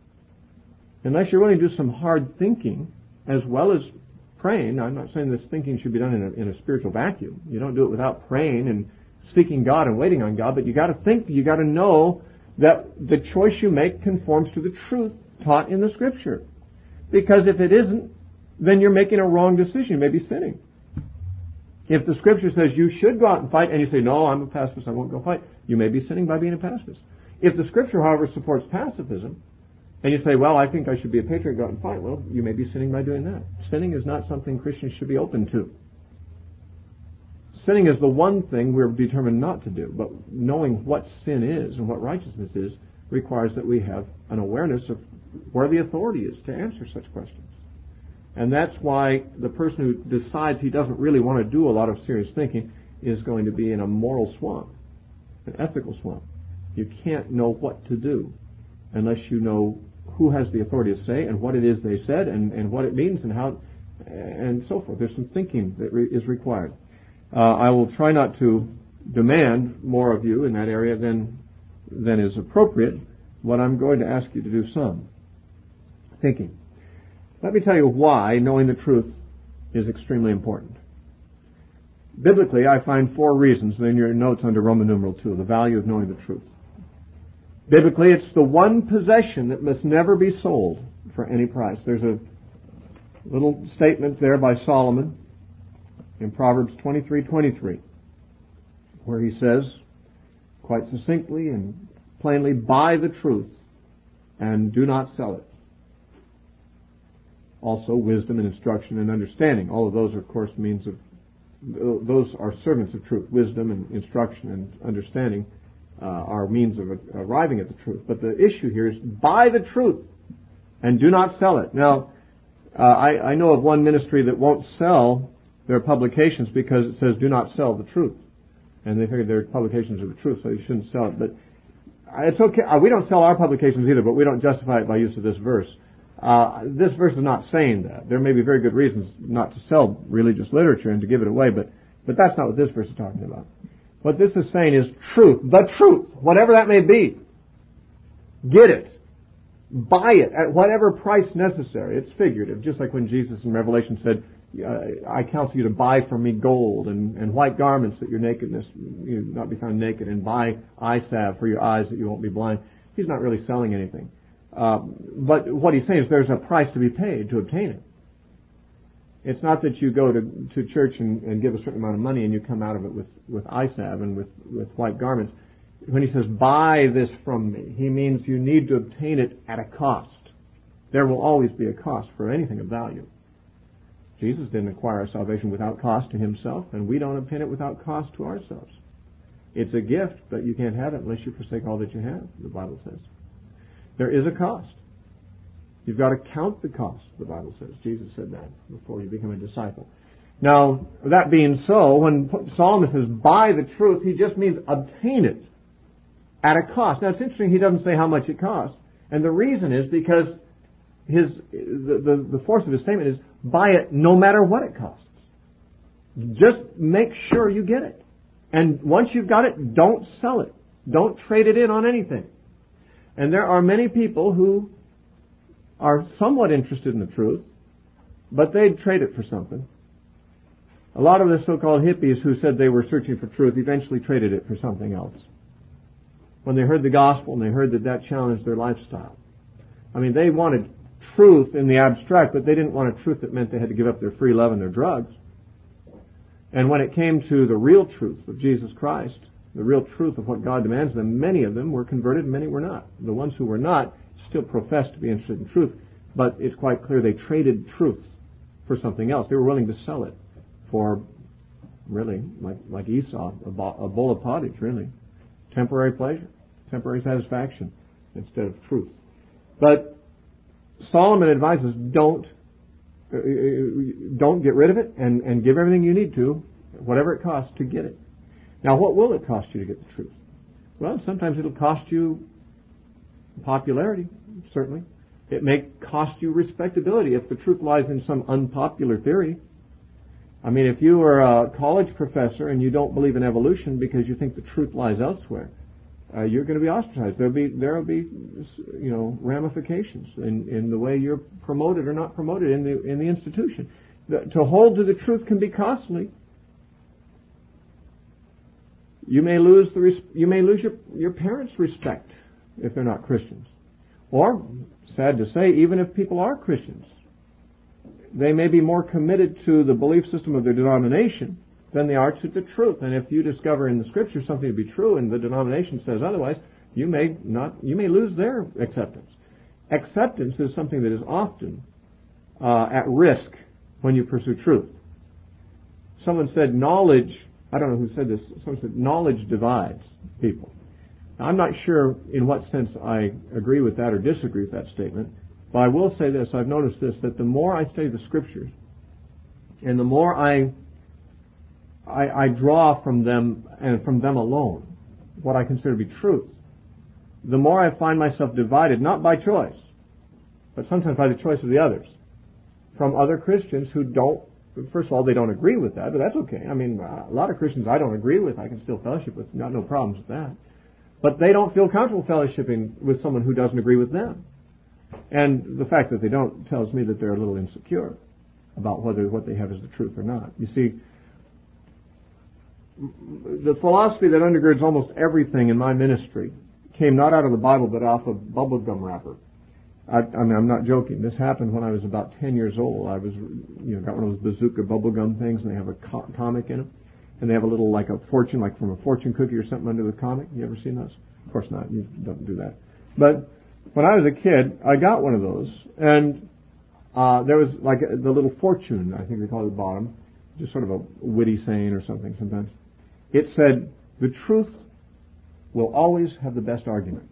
Unless you're willing to do some hard thinking, as well as praying. Now, I'm not saying this thinking should be done in a spiritual vacuum. You don't do it without praying and seeking God and waiting on God, but you got to think, you got to know that the choice you make conforms to the truth taught in the Scripture. Because if it isn't, then you're making a wrong decision. You may be sinning. If the Scripture says you should go out and fight, and you say, no, I'm a pacifist, I won't go fight, you may be sinning by being a pacifist. If the Scripture, however, supports pacifism, and you say, well, I think I should be a patriot, go out and fight, well, you may be sinning by doing that. Sinning is not something Christians should be open to. Sinning is the one thing we're determined not to do, but knowing what sin is and what righteousness is requires that we have an awareness of where the authority is to answer such questions. And that's why the person who decides he doesn't really want to do a lot of serious thinking is going to be in a moral swamp, an ethical swamp. You can't know what to do unless you know who has the authority to say and what it is they said and what it means and how and so forth. There's some thinking that is required. I will try not to demand more of you in that area than is appropriate, but I'm going to ask you to do some thinking. Let me tell you why knowing the truth is extremely important. Biblically, I find 4 reasons in your notes under Roman numeral 2, the value of knowing the truth. Biblically, it's the one possession that must never be sold for any price. There's a little statement there by Solomon in Proverbs 23:23, where he says, quite succinctly and plainly, buy the truth and do not sell it. Also, wisdom and instruction and understanding. All of those are, of course, those are servants of truth. Wisdom and instruction and understanding are means of arriving at the truth. But the issue here is buy the truth and do not sell it. Now, I know of one ministry that won't sell their publications because it says do not sell the truth. And they figure their publications are the truth, so you shouldn't sell it. But it's okay. We don't sell our publications either, but we don't justify it by use of this verse. This verse is not saying that. There may be very good reasons not to sell religious literature and to give it away, but that's not what this verse is talking about. What this is saying is truth, the truth, whatever that may be. Get it. Buy it at whatever price necessary. It's figurative, just like when Jesus in Revelation said, I counsel you to buy from me gold and white garments that your nakedness, you not be found naked, and buy eye salve for your eyes that you won't be blind. He's not really selling anything. But what he's saying is there's a price to be paid to obtain it. It's not that you go to church and give a certain amount of money and you come out of it with eye salve and with white garments. When he says, buy this from me, he means you need to obtain it at a cost. There will always be a cost for anything of value. Jesus didn't acquire our salvation without cost to himself, and we don't obtain it without cost to ourselves. It's a gift, but you can't have it unless you forsake all that you have, the Bible says. There is a cost. You've got to count the cost, the Bible says. Jesus said that before you become a disciple. Now, that being so, when Solomon says, buy the truth, he just means obtain it at a cost. Now, it's interesting, he doesn't say how much it costs. And the reason is because the force of his statement is, buy it no matter what it costs. Just make sure you get it. And once you've got it, don't sell it. Don't trade it in on anything. And there are many people who are somewhat interested in the truth, but they'd trade it for something. A lot of the so-called hippies who said they were searching for truth eventually traded it for something else. When they heard the gospel and they heard that challenged their lifestyle. I mean, they wanted truth in the abstract, but they didn't want a truth that meant they had to give up their free love and their drugs. And when it came to the real truth of Jesus Christ, the real truth of what God demands of them, many of them were converted and many were not. The ones who were not still professed to be interested in truth, but it's quite clear they traded truth for something else. They were willing to sell it for, really, like Esau, a bowl of pottage, really. Temporary pleasure, temporary satisfaction, instead of truth. But Solomon advises, don't get rid of it and give everything you need to, whatever it costs, to get it. Now, what will it cost you to get the truth? Well, sometimes it'll cost you popularity, certainly. It may cost you respectability if the truth lies in some unpopular theory. I mean, if you are a college professor and you don't believe in evolution because you think the truth lies elsewhere, you're going to be ostracized. There will be ramifications in the way you're promoted or not promoted in the institution. To hold to the truth can be costly. You may lose your parents' respect if they're not Christians. Or, sad to say, even if people are Christians, they may be more committed to the belief system of their denomination than they are to the truth. And if you discover in the Scripture something to be true and the denomination says otherwise, you may lose their acceptance. Acceptance is something that is often at risk when you pursue truth. Someone said knowledge, I don't know who said this, someone said knowledge divides people. Now, I'm not sure in what sense I agree with that or disagree with that statement, but I will say this, I've noticed this, that the more I study the Scriptures and the more I draw from them and from them alone what I consider to be truth, the more I find myself divided, not by choice, but sometimes by the choice of the others, from other Christians who don't, first of all, they don't agree with that, but that's okay. I mean, a lot of Christians I don't agree with, I can still fellowship with, got no problems with that. But they don't feel comfortable fellowshipping with someone who doesn't agree with them. And the fact that they don't tells me that they're a little insecure about whether what they have is the truth or not. You see, the philosophy that undergirds almost everything in my ministry came not out of the Bible, but off of bubblegum wrapper. I mean, I'm not joking. This happened when I was about 10 years old. I was, got one of those bazooka bubblegum things, and they have a comic in them. And they have a little, like a fortune, like from a fortune cookie or something under the comic. You ever seen those? Of course not. You don't do that. But when I was a kid, I got one of those. And there was like the little fortune, I think they call it at the bottom. Just sort of a witty saying or something sometimes. It said, the truth will always have the best argument.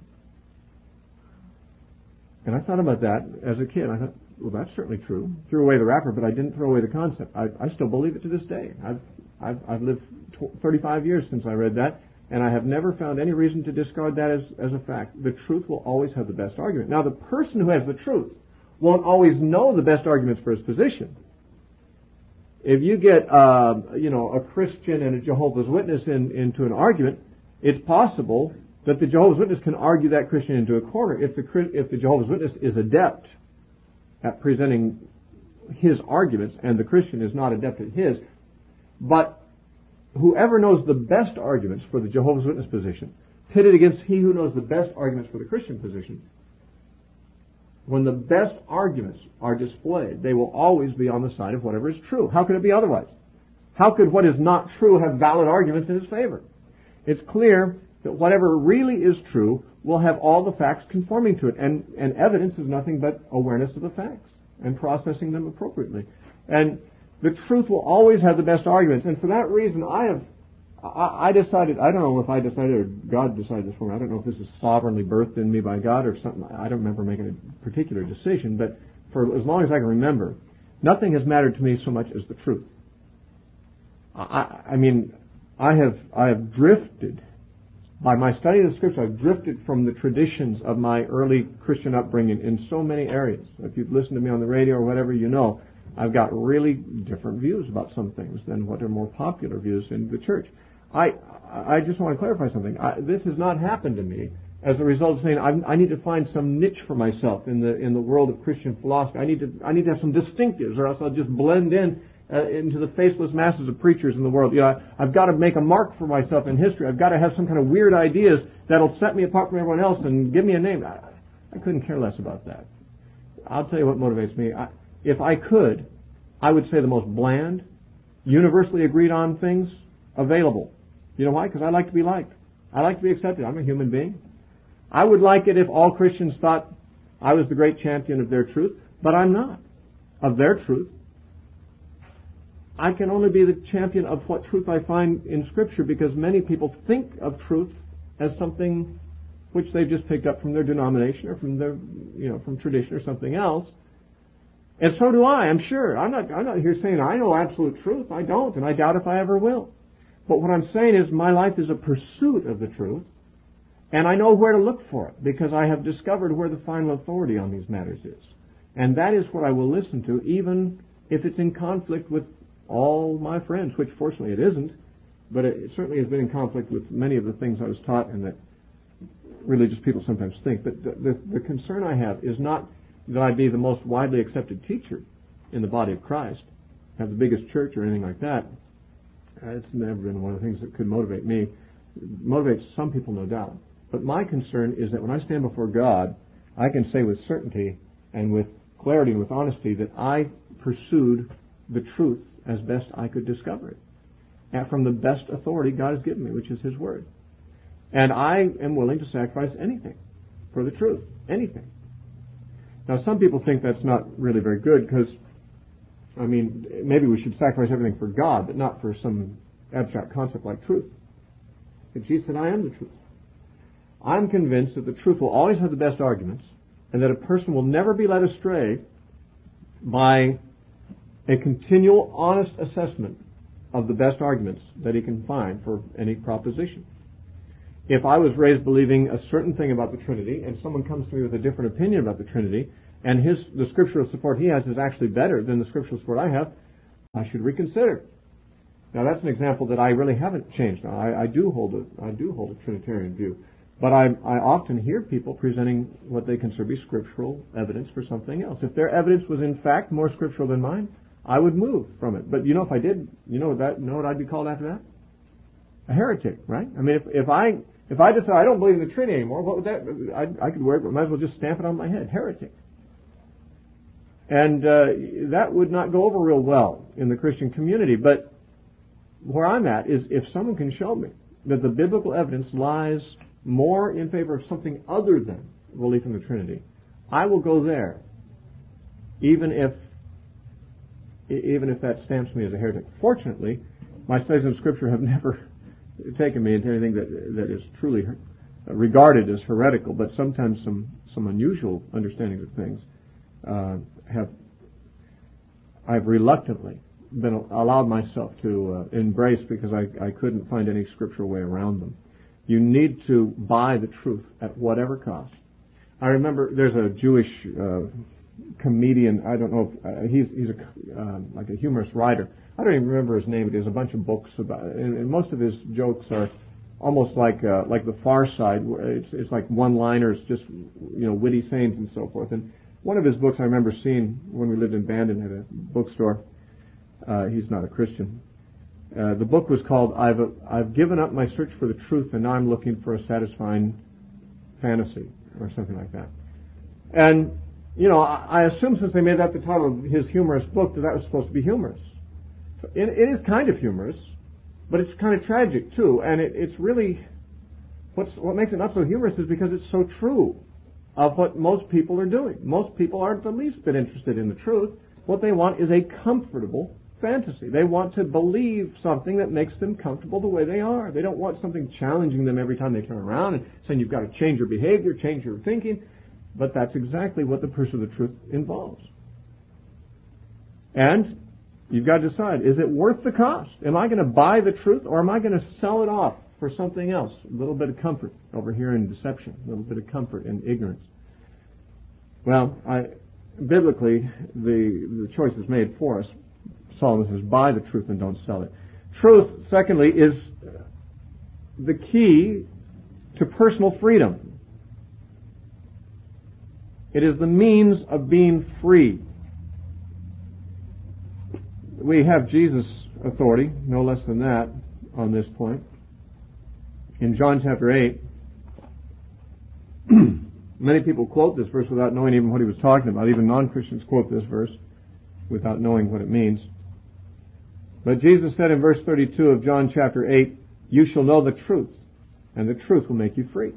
And I thought about that as a kid. I thought, well, that's certainly true. Threw away the wrapper, but I didn't throw away the concept. I still believe it to this day. I've lived 35 years since I read that, and I have never found any reason to discard that as a fact. The truth will always have the best argument. Now, the person who has the truth won't always know the best arguments for his position. If you get, a Christian and a Jehovah's Witness into an argument, it's possible that the Jehovah's Witness can argue that Christian into a corner if the Jehovah's Witness is adept at presenting his arguments and the Christian is not adept at his. But whoever knows the best arguments for the Jehovah's Witness position, pitted against he who knows the best arguments for the Christian position, when the best arguments are displayed, they will always be on the side of whatever is true. How could it be otherwise? How could what is not true have valid arguments in its favor? It's clear that whatever really is true will have all the facts conforming to it. And evidence is nothing but awareness of the facts and processing them appropriately. And the truth will always have the best arguments. And for that reason, I decided, I don't know if I decided or God decided this for me. I don't know if this is sovereignly birthed in me by God or something. I don't remember making a particular decision. But for as long as I can remember, nothing has mattered to me so much as the truth. I have drifted. By my study of the Scripture, I've drifted from the traditions of my early Christian upbringing in so many areas. If you've listened to me on the radio or whatever, you know I've got really different views about some things than what are more popular views in the church. I just want to clarify something. This has not happened to me as a result of saying I need to find some niche for myself in the world of Christian philosophy. I need to have some distinctives, or else I'll just blend into the faceless masses of preachers in the world. I've got to make a mark for myself in history. I've got to have some kind of weird ideas that'll set me apart from everyone else and give me a name. I couldn't care less about that. I'll tell you what motivates me. If I could, I would say the most bland, universally agreed on things available. You know why? Because I like to be liked. I like to be accepted. I'm a human being. I would like it if all Christians thought I was the great champion of their truth, but I'm not. Of their truth. I can only be the champion of what truth I find in Scripture, because many people think of truth as something which they've just picked up from their denomination or from their, from tradition or something else. And so do I, I'm sure. I'm not here saying I know absolute truth. I don't, and I doubt if I ever will. But what I'm saying is my life is a pursuit of the truth, and I know where to look for it, because I have discovered where the final authority on these matters is. And that is what I will listen to, even if it's in conflict with all my friends, which fortunately it isn't, but it certainly has been in conflict with many of the things I was taught and that religious people sometimes think. But the concern I have is not that I be the most widely accepted teacher in the body of Christ, have the biggest church or anything like that. It's never been one of the things that could motivate me. It motivates some people, no doubt. But my concern is that when I stand before God, I can say with certainty and with clarity and with honesty that I pursued the truth as best I could discover it, and from the best authority God has given me, which is His Word. And I am willing to sacrifice anything for the truth. Anything. Now, some people think that's not really very good, because, maybe we should sacrifice everything for God, but not for some abstract concept like truth. But Jesus said, I am the truth. I'm convinced that the truth will always have the best arguments, and that a person will never be led astray by a continual, honest assessment of the best arguments that he can find for any proposition. If I was raised believing a certain thing about the Trinity, and someone comes to me with a different opinion about the Trinity, and the scriptural support he has is actually better than the scriptural support I have, I should reconsider. Now, that's an example that I really haven't changed. Now, I do hold a Trinitarian view, but I often hear people presenting what they consider to be scriptural evidence for something else. If their evidence was in fact more scriptural than mine, I would move from it. But if I did, what I'd be called after that? A heretic, right? If I decide I don't believe in the Trinity anymore, what would that? I could wear it, but might as well just stamp it on my head. Heretic. And that would not go over real well in the Christian community. But where I'm at is, if someone can show me that the biblical evidence lies more in favor of something other than belief in the Trinity, I will go there, even if that stamps me as a heretic. Fortunately, my studies of Scripture have never taken me into anything that is truly regarded as heretical, but sometimes some unusual understandings of things I've reluctantly allowed myself to embrace, because I couldn't find any scriptural way around them. You need to buy the truth at whatever cost. I remember there's a Jewish comedian. I don't know if he's like a humorous writer. I don't even remember his name. But he has a bunch of books about it, and most of his jokes are almost like The Far Side. It's like one-liners, just witty sayings and so forth. And one of his books I remember seeing when we lived in Bandon at a bookstore. He's not a Christian. The book was called "I've Given Up My Search for the Truth, and Now I'm Looking for a Satisfying Fantasy," or something like that. And I assume since they made that the title of his humorous book, that was supposed to be humorous. So it is kind of humorous, but it's kind of tragic too. And it's really, what makes it not so humorous is because it's so true of what most people are doing. Most people aren't the least bit interested in the truth. What they want is a comfortable fantasy. They want to believe something that makes them comfortable the way they are. They don't want something challenging them every time they turn around and saying you've got to change your behavior, change your thinking. But that's exactly what the pursuit of the truth involves. And you've got to decide, is it worth the cost? Am I going to buy the truth, or am I going to sell it off for something else? A little bit of comfort over here in deception, a little bit of comfort in ignorance. Well, biblically, the choice is made for us. Solomon says, buy the truth and don't sell it. Truth, secondly, is the key to personal freedom. It is the means of being free. We have Jesus' authority, no less than that, on this point. In John chapter 8, many people quote this verse without knowing even what he was talking about. Even non-Christians quote this verse without knowing what it means. But Jesus said in verse 32 of John chapter 8, you shall know the truth, and the truth will make you free.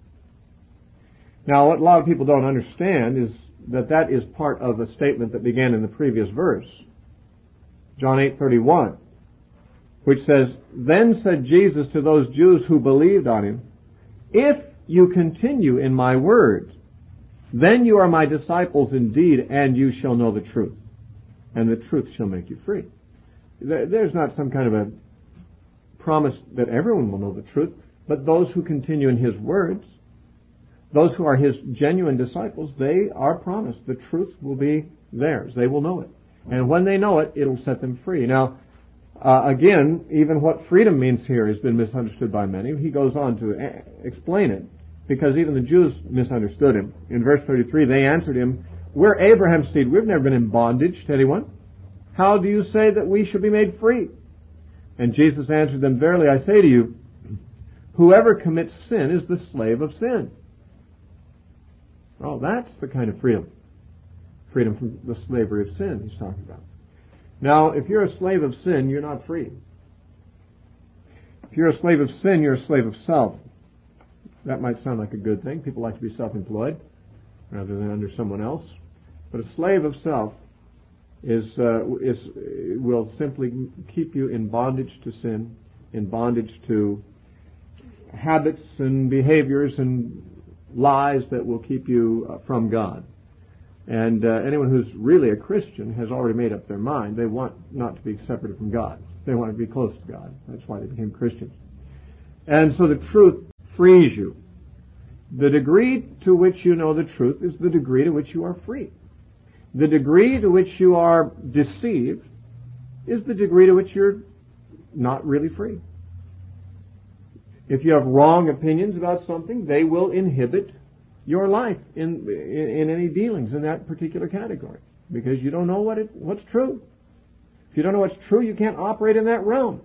Now, what a lot of people don't understand is that is part of a statement that began in the previous verse, John 8:31, which says, then said Jesus to those Jews who believed on him, if you continue in my word, then you are my disciples indeed, and you shall know the truth, and the truth shall make you free. There's not some kind of a promise that everyone will know the truth, but those who continue in his words, those who are his genuine disciples, they are promised the truth will be theirs. They will know it. And when they know it, it'll set them free. Now, again, even what freedom means here has been misunderstood by many. He goes on to explain it, because even the Jews misunderstood him. In verse 33, they answered him, we're Abraham's seed. We've never been in bondage to anyone. How do you say that we should be made free? And Jesus answered them, verily I say to you, whoever commits sin is the slave of sin. Oh, that's the kind of freedom. Freedom from the slavery of sin he's talking about. Now, if you're a slave of sin, you're not free. If you're a slave of sin, you're a slave of self. That might sound like a good thing. People like to be self-employed rather than under someone else. But a slave of self will simply keep you in bondage to sin, in bondage to habits and behaviors and lies that will keep you from God. And anyone who's really a Christian has already made up their mind. They want not to be separated from God. They want to be close to God. That's why they became Christians. And so the truth frees you. The degree to which you know the truth is the degree to which you are free. The degree to which you are deceived is the degree to which you're not really free. If you have wrong opinions about something, they will inhibit your life in any dealings in that particular category, because you don't know what's true. If you don't know what's true, you can't operate in that realm.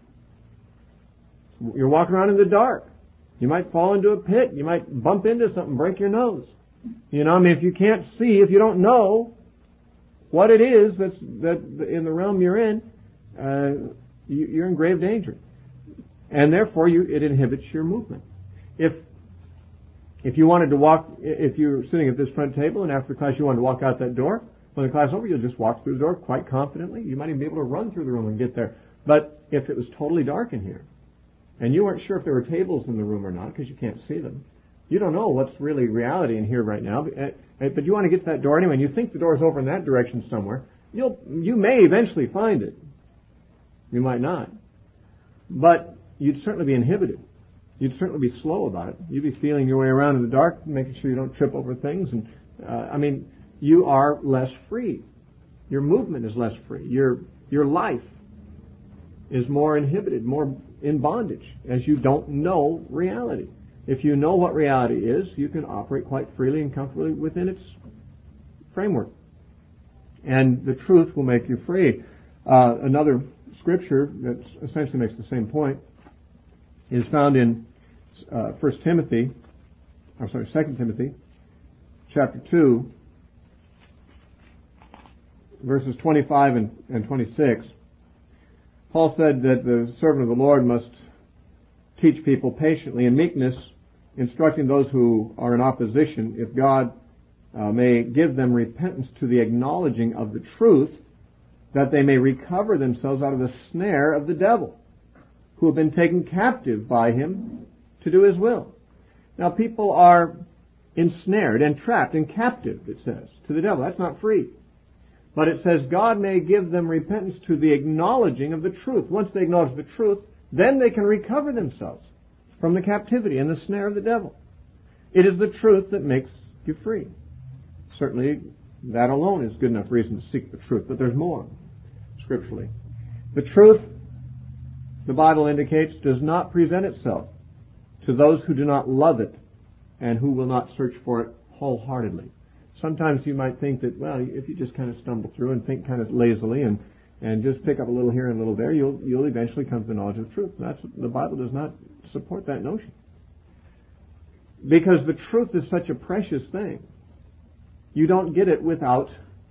You're walking around in the dark. You might fall into a pit. You might bump into something, break your nose. If you can't see, if you don't know what it is that in the realm you're in, you're in grave danger. And therefore, it inhibits your movement. If you wanted to walk, if you're sitting at this front table and after class you wanted to walk out that door, when the class is over, you'll just walk through the door quite confidently. You might even be able to run through the room and get there. But if it was totally dark in here, and you weren't sure if there were tables in the room or not because you can't see them, you don't know what's really reality in here right now. But you want to get to that door anyway, and you think the door's over in that direction somewhere. You may eventually find it. You might not. But you'd certainly be inhibited. You'd certainly be slow about it. You'd be feeling your way around in the dark, making sure you don't trip over things. And you are less free. Your movement is less free. Your life is more inhibited, more in bondage, as you don't know reality. If you know what reality is, you can operate quite freely and comfortably within its framework. And the truth will make you free. Another scripture that essentially makes the same point is found in 2 Timothy chapter 2, verses 25 and 26, Paul said that the servant of the Lord must teach people patiently in meekness, instructing those who are in opposition, if God may give them repentance to the acknowledging of the truth, that they may recover themselves out of the snare of the devil, who have been taken captive by him to do his will. Now, people are ensnared and trapped and captive, it says, to the devil. That's not free. But it says God may give them repentance to the acknowledging of the truth. Once they acknowledge the truth, then they can recover themselves from the captivity and the snare of the devil. It is the truth that makes you free. Certainly, that alone is good enough reason to seek the truth, but there's more, scripturally. The truth, the Bible indicates, does not present itself to those who do not love it and who will not search for it wholeheartedly. Sometimes you might think that, well, if you just kind of stumble through and think kind of lazily and just pick up a little here and a little there, you'll eventually come to the knowledge of the truth. The Bible does not support that notion. Because the truth is such a precious thing. You don't get it without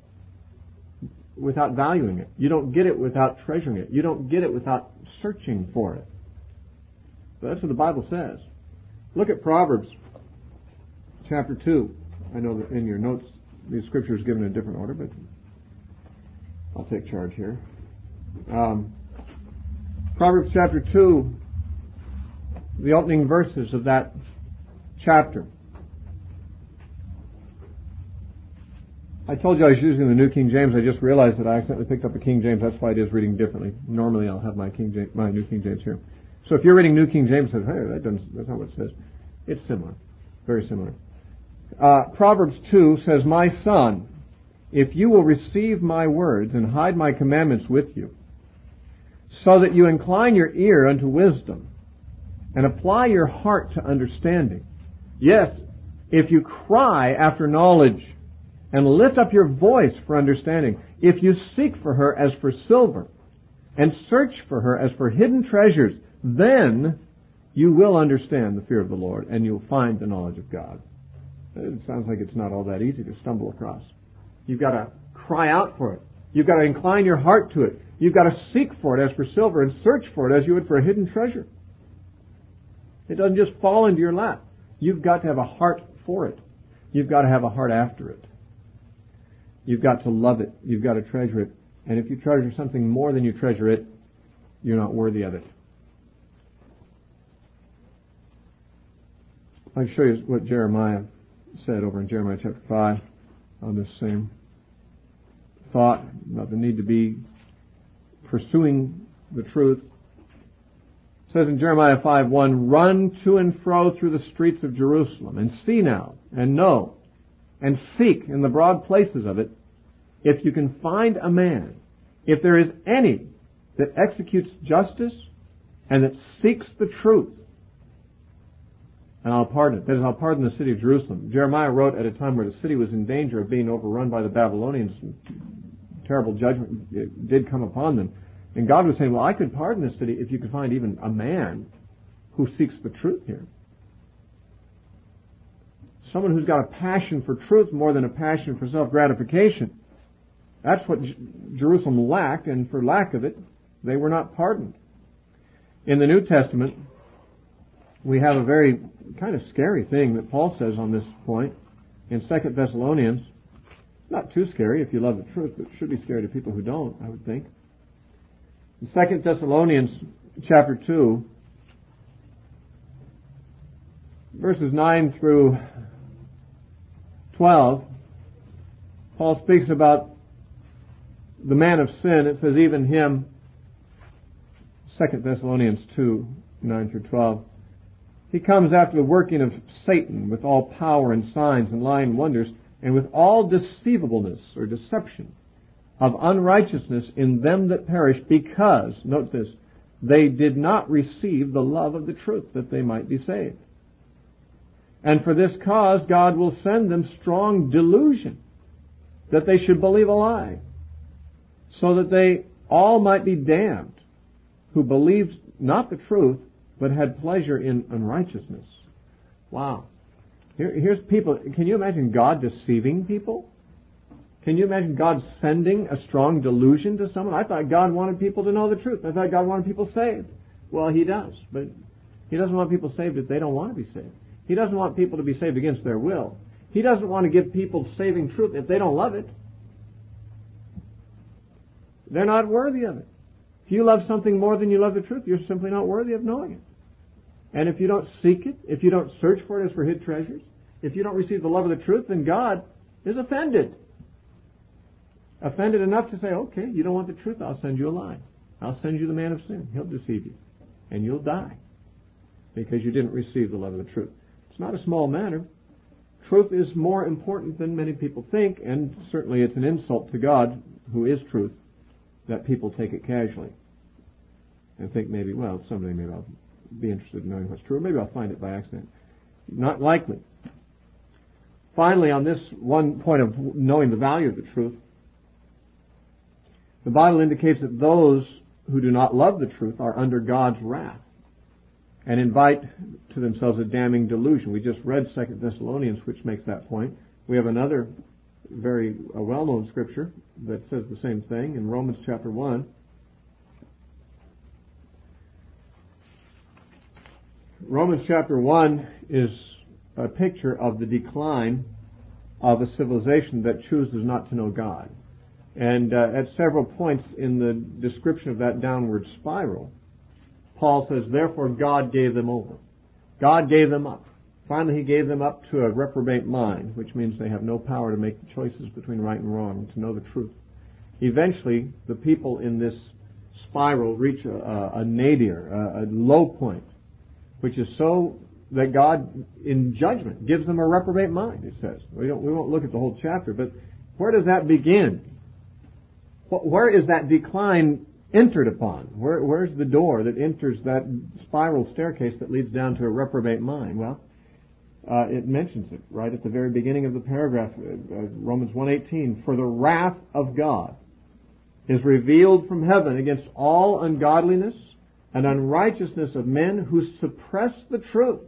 valuing it. You don't get it without treasuring it. You don't get it without searching for it. So that's what the Bible says. Look at Proverbs chapter 2. I know that in your notes these scriptures are given in a different order, but I'll take charge here. Proverbs chapter 2, the opening verses of that chapter. I told you I was using the New King James. I just realized that I accidentally picked up a King James. That's why it is reading differently. Normally I'll have my New King James here. So if you're reading New King James, hey, that's not what it says. It's similar. Very similar. Proverbs 2 says, My son, if you will receive my words and hide my commandments with you, so that you incline your ear unto wisdom and apply your heart to understanding. Yes, if you cry after knowledge and lift up your voice for understanding, if you seek for her as for silver and search for her as for hidden treasures, then you will understand the fear of the Lord and you'll find the knowledge of God. It sounds like it's not all that easy to stumble across. You've got to cry out for it. You've got to incline your heart to it. You've got to seek for it as for silver and search for it as you would for a hidden treasure. It doesn't just fall into your lap. You've got to have a heart for it. You've got to have a heart after it. You've got to love it. You've got to treasure it. And if you treasure something more than you treasure it, you're not worthy of it. I'll show you what Jeremiah said over in Jeremiah chapter 5 on this same thought about the need to be pursuing the truth. It says in Jeremiah 5:1, Run to and fro through the streets of Jerusalem, and see now, and know, and seek in the broad places of it, if you can find a man, if there is any that executes justice and that seeks the truth, and I'll pardon it. That is, I'll pardon the city of Jerusalem. Jeremiah wrote at a time where the city was in danger of being overrun by the Babylonians. Terrible judgment did come upon them. And God was saying, well, I could pardon this city if you could find even a man who seeks the truth here. Someone who's got a passion for truth more than a passion for self-gratification. That's what Jerusalem lacked, and for lack of it, they were not pardoned. In the New Testament, we have a very kind of scary thing that Paul says on this point in 2 Thessalonians. Not too scary if you love the truth, but it should be scary to people who don't, I would think. In 2 Thessalonians chapter 2, verses 9 through 12, Paul speaks about the man of sin. It says, even him, 2 Thessalonians 2, 9 through 12, he comes after the working of Satan with all power and signs and lying wonders, and with all deceivableness or deception of unrighteousness in them that perish, because, note this, they did not receive the love of the truth, that they might be saved. And for this cause God will send them strong delusion, that they should believe a lie, so that they all might be damned, who believed not the truth, but had pleasure in unrighteousness. Wow. Here's people. Can you imagine God deceiving people? Can you imagine God sending a strong delusion to someone? I thought God wanted people to know the truth. I thought God wanted people saved. Well, He does, but He doesn't want people saved if they don't want to be saved. He doesn't want people to be saved against their will. He doesn't want to give people saving truth if they don't love it. They're not worthy of it. If you love something more than you love the truth, you're simply not worthy of knowing it. And if you don't seek it, if you don't search for it as for hid treasures, if you don't receive the love of the truth, then God is offended. Offended enough to say, okay, you don't want the truth, I'll send you a lie. I'll send you the man of sin. He'll deceive you. And you'll die because you didn't receive the love of the truth. It's not a small matter. Truth is more important than many people think, and certainly it's an insult to God, who is truth, that people take it casually and think maybe, well, someday maybe I'll be interested in knowing what's true, or maybe I'll find it by accident. Not likely. Finally, on this one point of knowing the value of the truth, the Bible indicates that those who do not love the truth are under God's wrath and invite to themselves a damning delusion. We just read 2 Thessalonians, which makes that point. We have another very well-known scripture that says the same thing in Romans chapter 1. Romans chapter 1 is a picture of the decline of a civilization that chooses not to know God. And at several points in the description of that downward spiral, Paul says, therefore God gave them over. God gave them up. Finally, He gave them up to a reprobate mind, which means they have no power to make choices between right and wrong, to know the truth. Eventually, the people in this spiral reach a nadir, a low point, which is so that God, in judgment, gives them a reprobate mind, it says. We won't look at the whole chapter, but where does that begin? Where is that decline entered upon? Where's the door that enters that spiral staircase that leads down to a reprobate mind? Well, it mentions it right at the very beginning of the paragraph, Romans 1:18. For the wrath of God is revealed from heaven against all ungodliness and unrighteousness of men who suppress the truth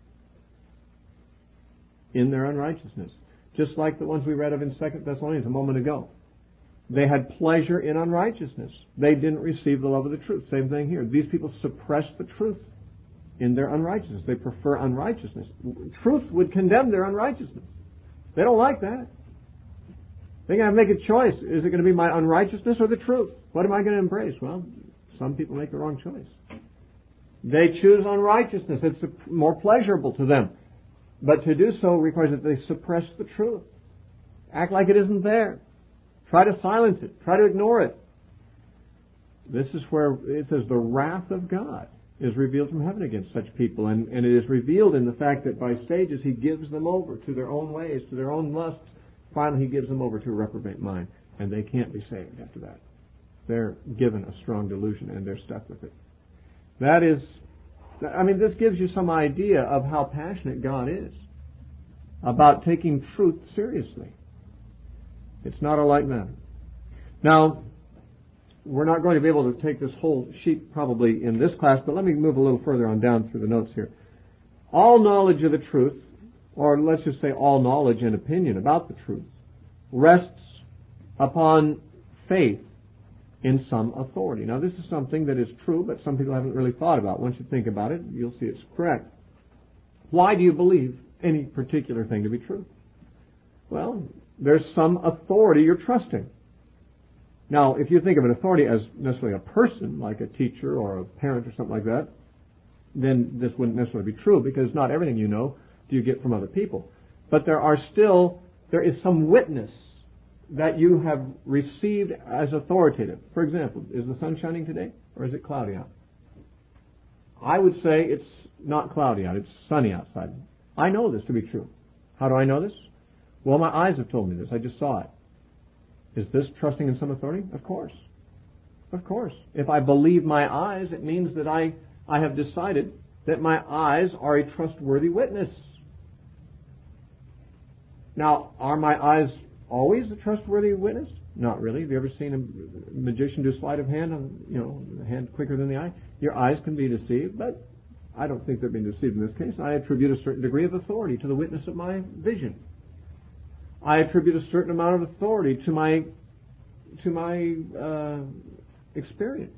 in their unrighteousness. Just like the ones we read of in 2 Thessalonians a moment ago. They had pleasure in unrighteousness. They didn't receive the love of the truth. Same thing here. These people suppress the truth in their unrighteousness. They prefer unrighteousness. Truth would condemn their unrighteousness. They don't like that. They're going to make a choice. Is it going to be my unrighteousness or the truth? What am I going to embrace? Well, some people make the wrong choice. They choose unrighteousness. It's more pleasurable to them. But to do so requires that they suppress the truth. Act like it isn't there. Try to silence it. Try to ignore it. This is where it says the wrath of God is revealed from heaven against such people. And it is revealed in the fact that by stages He gives them over to their own ways, to their own lusts. Finally He gives them over to a reprobate mind. And they can't be saved after that. They're given a strong delusion and they're stuck with it. This gives you some idea of how passionate God is about taking truth seriously. It's not a light matter. Now, we're not going to be able to take this whole sheet probably in this class, but let me move a little further on down through the notes here. All knowledge of the truth, or let's just say all knowledge and opinion about the truth, rests upon faith in some authority. Now, this is something that is true, but some people haven't really thought about. Once you think about it, you'll see it's correct. Why do you believe any particular thing to be true? Well, there's some authority you're trusting. Now, if you think of an authority as necessarily a person, like a teacher or a parent or something like that, then this wouldn't necessarily be true, because not everything you know do you get from other people. But there is some witness that you have received as authoritative. For example, is the sun shining today, or is it cloudy out? I would say it's not cloudy out, it's sunny outside. I know this to be true. How do I know this? Well, my eyes have told me this. I just saw it. Is this trusting in some authority? Of course. Of course. If I believe my eyes, it means that I have decided that my eyes are a trustworthy witness. Now, are my eyes always a trustworthy witness? Not really. Have you ever seen a magician do sleight of hand, the hand quicker than the eye? Your eyes can be deceived, but I don't think they're being deceived in this case. I attribute a certain degree of authority to the witness of my vision. I attribute a certain amount of authority to my experience.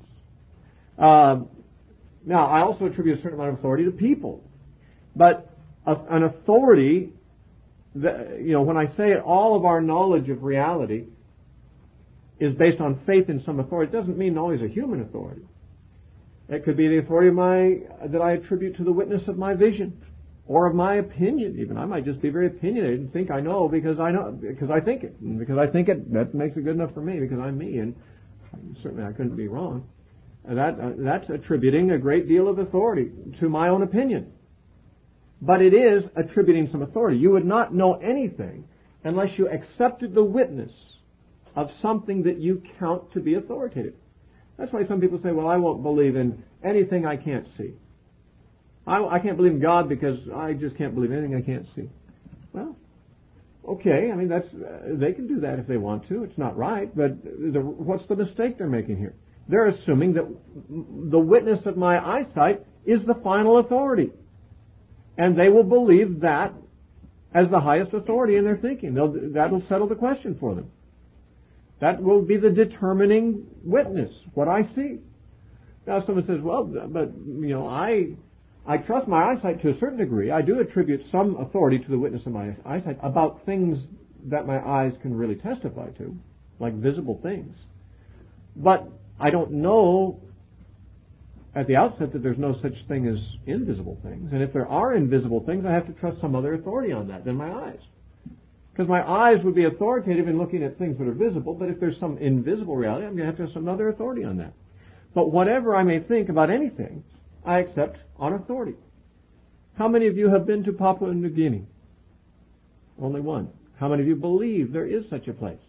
Now, I also attribute a certain amount of authority to people. But an authority, when I say all of our knowledge of reality is based on faith in some authority, it doesn't mean always a human authority. It could be the authority that I attribute to the witness of my vision or of my opinion even. I might just be very opinionated and think I know because I think it. And because I think it, that makes it good enough for me because I'm me, and certainly I couldn't be wrong. That's attributing a great deal of authority to my own opinion. But it is attributing some authority. You would not know anything unless you accepted the witness of something that you count to be authoritative. That's why some people say, well, I won't believe in anything I can't see. I can't believe in God because I just can't believe anything I can't see. Well, okay, I mean, they can do that if they want to. It's not right, but what's the mistake they're making here? They're assuming that the witness of my eyesight is the final authority. And they will believe that as the highest authority in their thinking. That'll settle the question for them. That will be the determining witness, what I see. Now someone says, well, but, I trust my eyesight to a certain degree. I do attribute some authority to the witness of my eyesight about things that my eyes can really testify to, like visible things. But I don't know at the outset that there's no such thing as invisible things. And if there are invisible things, I have to trust some other authority on that than my eyes. Because my eyes would be authoritative in looking at things that are visible, but if there's some invisible reality, I'm going to have to have some other authority on that. But whatever I may think about anything, I accept on authority. How many of you have been to Papua New Guinea? Only one. How many of you believe there is such a place?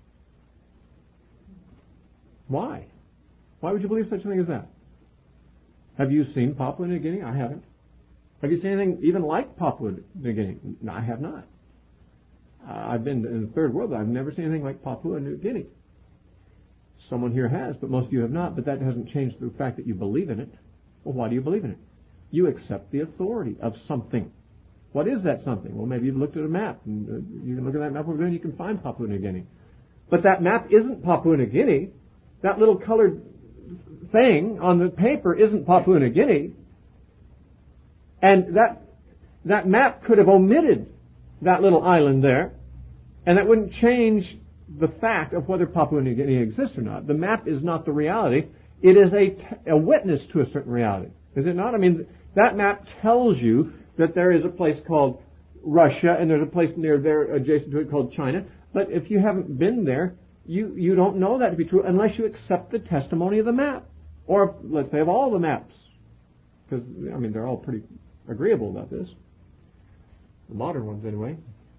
Why? Why would you believe such a thing as that? Have you seen Papua New Guinea? I haven't. Have you seen anything even like Papua New Guinea? No, I have not. I've been in the third world, but I've never seen anything like Papua New Guinea. Someone here has, but most of you have not, but that hasn't changed the fact that you believe in it. Well, why do you believe in it? You accept the authority of something. What is that something? Well, maybe you've looked at a map, and you can look at that map over there and you can find Papua New Guinea. But that map isn't Papua New Guinea. That little colored thing on the paper isn't Papua New Guinea. And that map could have omitted that little island there, and that wouldn't change the fact of whether Papua New Guinea exists or not. The map is not the reality. It is a witness to a certain reality. Is it not? I mean, that map tells you that there is a place called Russia, and there's a place near there adjacent to it called China. But if you haven't been there, you don't know that to be true unless you accept the testimony of the map. Or, let's say, of all the maps. Because, I mean, they're all pretty agreeable about this. The modern ones, anyway.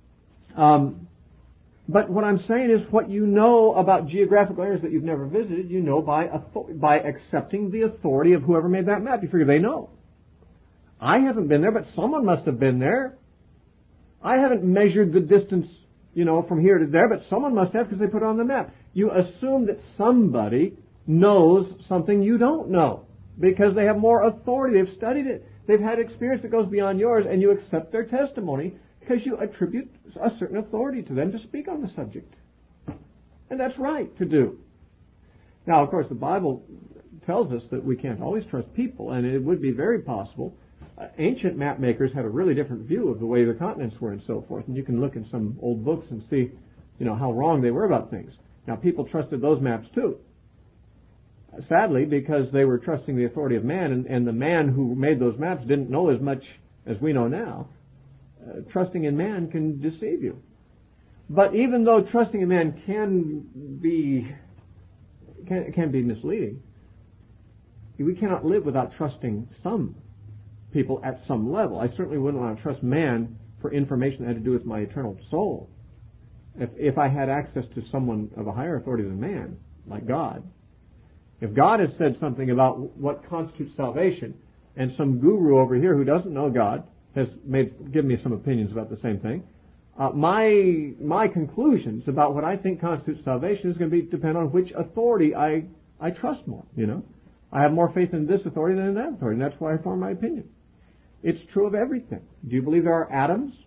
But what I'm saying is what you know about geographical areas that you've never visited, you know by accepting the authority of whoever made that map. You figure they know. I haven't been there, but someone must have been there. I haven't measured the distance, from here to there, but someone must have because they put it on the map. You assume that somebody knows something you don't know because they have more authority. They've studied it. They've had experience that goes beyond yours, and you accept their testimony because you attribute a certain authority to them to speak on the subject. And that's right to do. Now, of course, the Bible tells us that we can't always trust people, and it would be very possible. Ancient map makers had a really different view of the way the continents were and so forth, and you can look in some old books and see, how wrong they were about things. Now, people trusted those maps too. Sadly, because they were trusting the authority of man, and the man who made those maps didn't know as much as we know now. Trusting in man can deceive you. But even though trusting in man can be misleading, we cannot live without trusting some people at some level. I certainly wouldn't want to trust man for information that had to do with my eternal soul. If I had access to someone of a higher authority than man, like God, if God has said something about what constitutes salvation, and some guru over here who doesn't know God has given me some opinions about the same thing, my conclusions about what I think constitutes salvation is going to depend on which authority I trust more. I have more faith in this authority than in that authority, and that's why I form my opinion. It's true of everything. Do you believe there are atoms?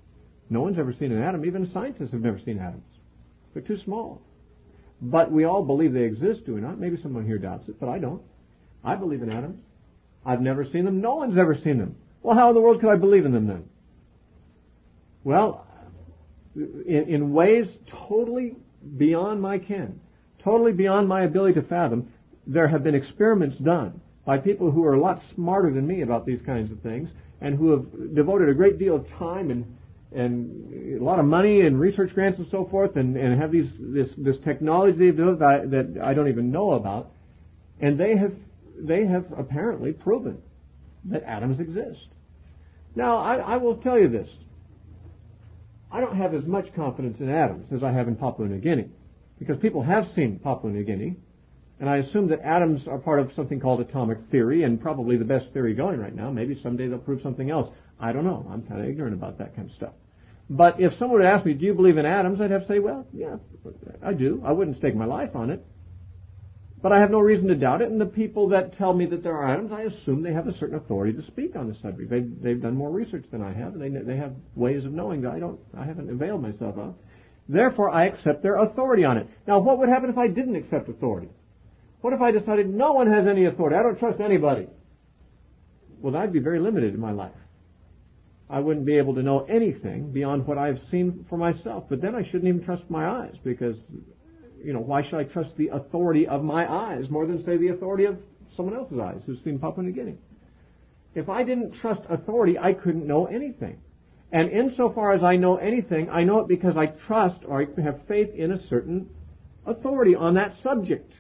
No one's ever seen an atom. Even scientists have never seen atoms. They're too small. But we all believe they exist, do we not? Maybe someone here doubts it, but I don't. I believe in atoms. I've never seen them. No one's ever seen them. Well, how in the world could I believe in them then? Well, in ways totally beyond my ken, totally beyond my ability to fathom, there have been experiments done by people who are a lot smarter than me about these kinds of things and who have devoted a great deal of time and a lot of money and research grants and so forth and have this technology they've developed that I don't even know about. And they have apparently proven that atoms exist. Now, I will tell you this. I don't have as much confidence in atoms as I have in Papua New Guinea, because people have seen Papua New Guinea, and I assume that atoms are part of something called atomic theory, and probably the best theory going right now. Maybe someday they'll prove something else. I don't know. I'm kind of ignorant about that kind of stuff. But if someone would ask me, do you believe in atoms? I'd have to say, well, yeah, I do. I wouldn't stake my life on it. But I have no reason to doubt it, and the people that tell me that there are atoms, I assume they have a certain authority to speak on the subject. They've done more research than I have, and they have ways of knowing that I haven't availed myself of. Therefore, I accept their authority on it. Now, what would happen if I didn't accept authority? What if I decided no one has any authority? I don't trust anybody. Well, I'd be very limited in my life. I wouldn't be able to know anything beyond what I've seen for myself. But then I shouldn't even trust my eyes, because why should I trust the authority of my eyes more than, say, the authority of someone else's eyes who's seen Papua New Guinea? If I didn't trust authority, I couldn't know anything. And insofar as I know anything, I know it because I trust or I have faith in a certain authority on that subject.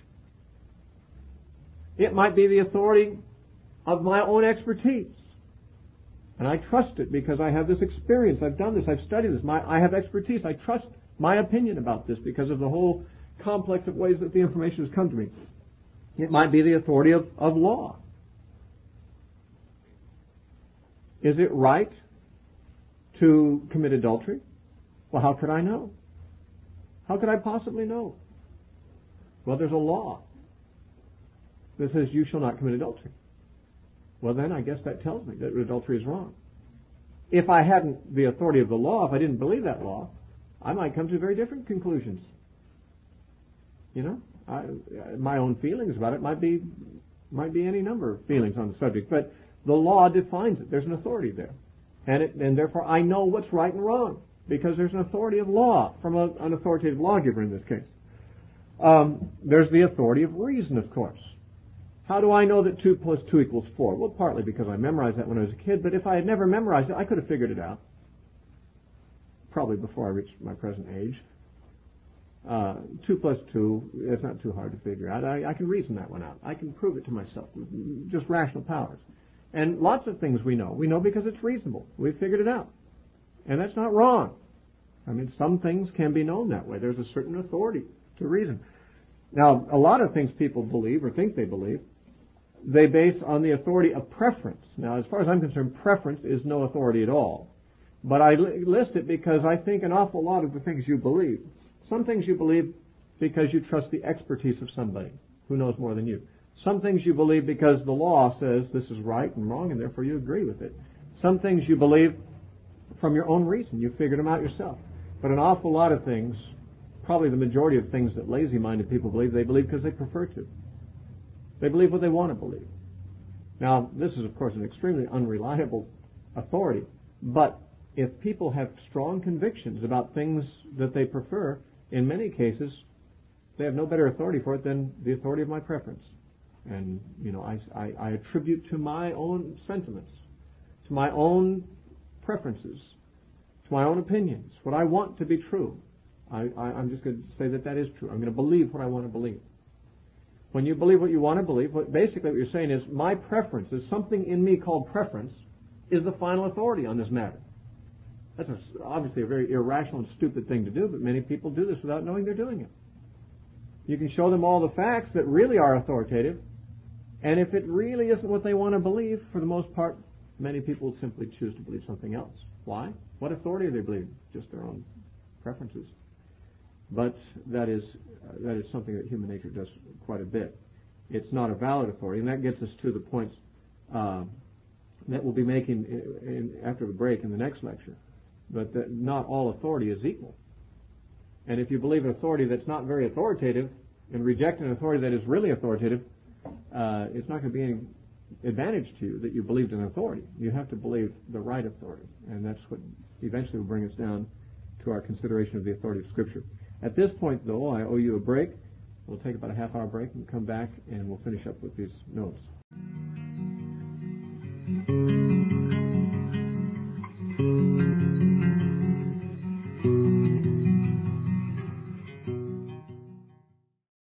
It might be the authority of my own expertise. And I trust it because I have this experience. I've done this. I've studied this. I have expertise. I trust my opinion about this because of the whole complex of ways that the information has come to me. It might be the authority of law. Is it right to commit adultery? Well, how could I know? How could I possibly know? Well, there's a law that says you shall not commit adultery. Well, then I guess that tells me that adultery is wrong. If I hadn't the authority of the law, if I didn't believe that law, I might come to very different conclusions. My own feelings about it might be any number of feelings on the subject, but the law defines it. There's an authority there, and therefore I know what's right and wrong because there's an authority of law from an authoritative lawgiver in this case. There's the authority of reason, of course. How do I know that 2 plus 2 equals 4? Well, partly because I memorized that when I was a kid, but if I had never memorized it, I could have figured it out. Probably before I reached my present age. 2 plus 2, it's not too hard to figure out. I can reason that one out. I can prove it to myself with just rational powers. And lots of things we know. We know because it's reasonable. We've figured it out. And that's not wrong. I mean, some things can be known that way. There's a certain authority to reason. Now, a lot of things people believe or think they believe, they base on the authority of preference. Now, as far as I'm concerned, preference is no authority at all. But I list it because I think an awful lot of the things you believe, some things you believe because you trust the expertise of somebody who knows more than you. Some things you believe because the law says this is right and wrong and therefore you agree with it. Some things you believe from your own reason. You figured them out yourself. But an awful lot of things, probably the majority of things that lazy-minded people believe, they believe because they prefer to. They believe what they want to believe. Now, this is, of course, an extremely unreliable authority, but if people have strong convictions about things that they prefer, in many cases, they have no better authority for it than the authority of my preference. And, I attribute to my own sentiments, to my own preferences, to my own opinions, what I want to be true. I'm just going to say that is true. I'm going to believe what I want to believe. When you believe what you want to believe, basically what you're saying is my preference, is something in me called preference, is the final authority on this matter. That's obviously a very irrational and stupid thing to do, but many people do this without knowing they're doing it. You can show them all the facts that really are authoritative, and if it really isn't what they want to believe, for the most part, many people would simply choose to believe something else. Why? What authority are they believing? Just their own preferences. But that is something that human nature does quite a bit. It's not a valid authority, and that gets us to the points that we'll be making after the break in the next lecture. but that not all authority is equal. And if you believe an authority that's not very authoritative and reject an authority that is really authoritative, it's not going to be any advantage to you that you believed in authority. You have to believe the right authority. And that's what eventually will bring us down to our consideration of the authority of Scripture. At this point, though, I owe you a break. We'll take about a half-hour break and come back, and we'll finish up with these notes.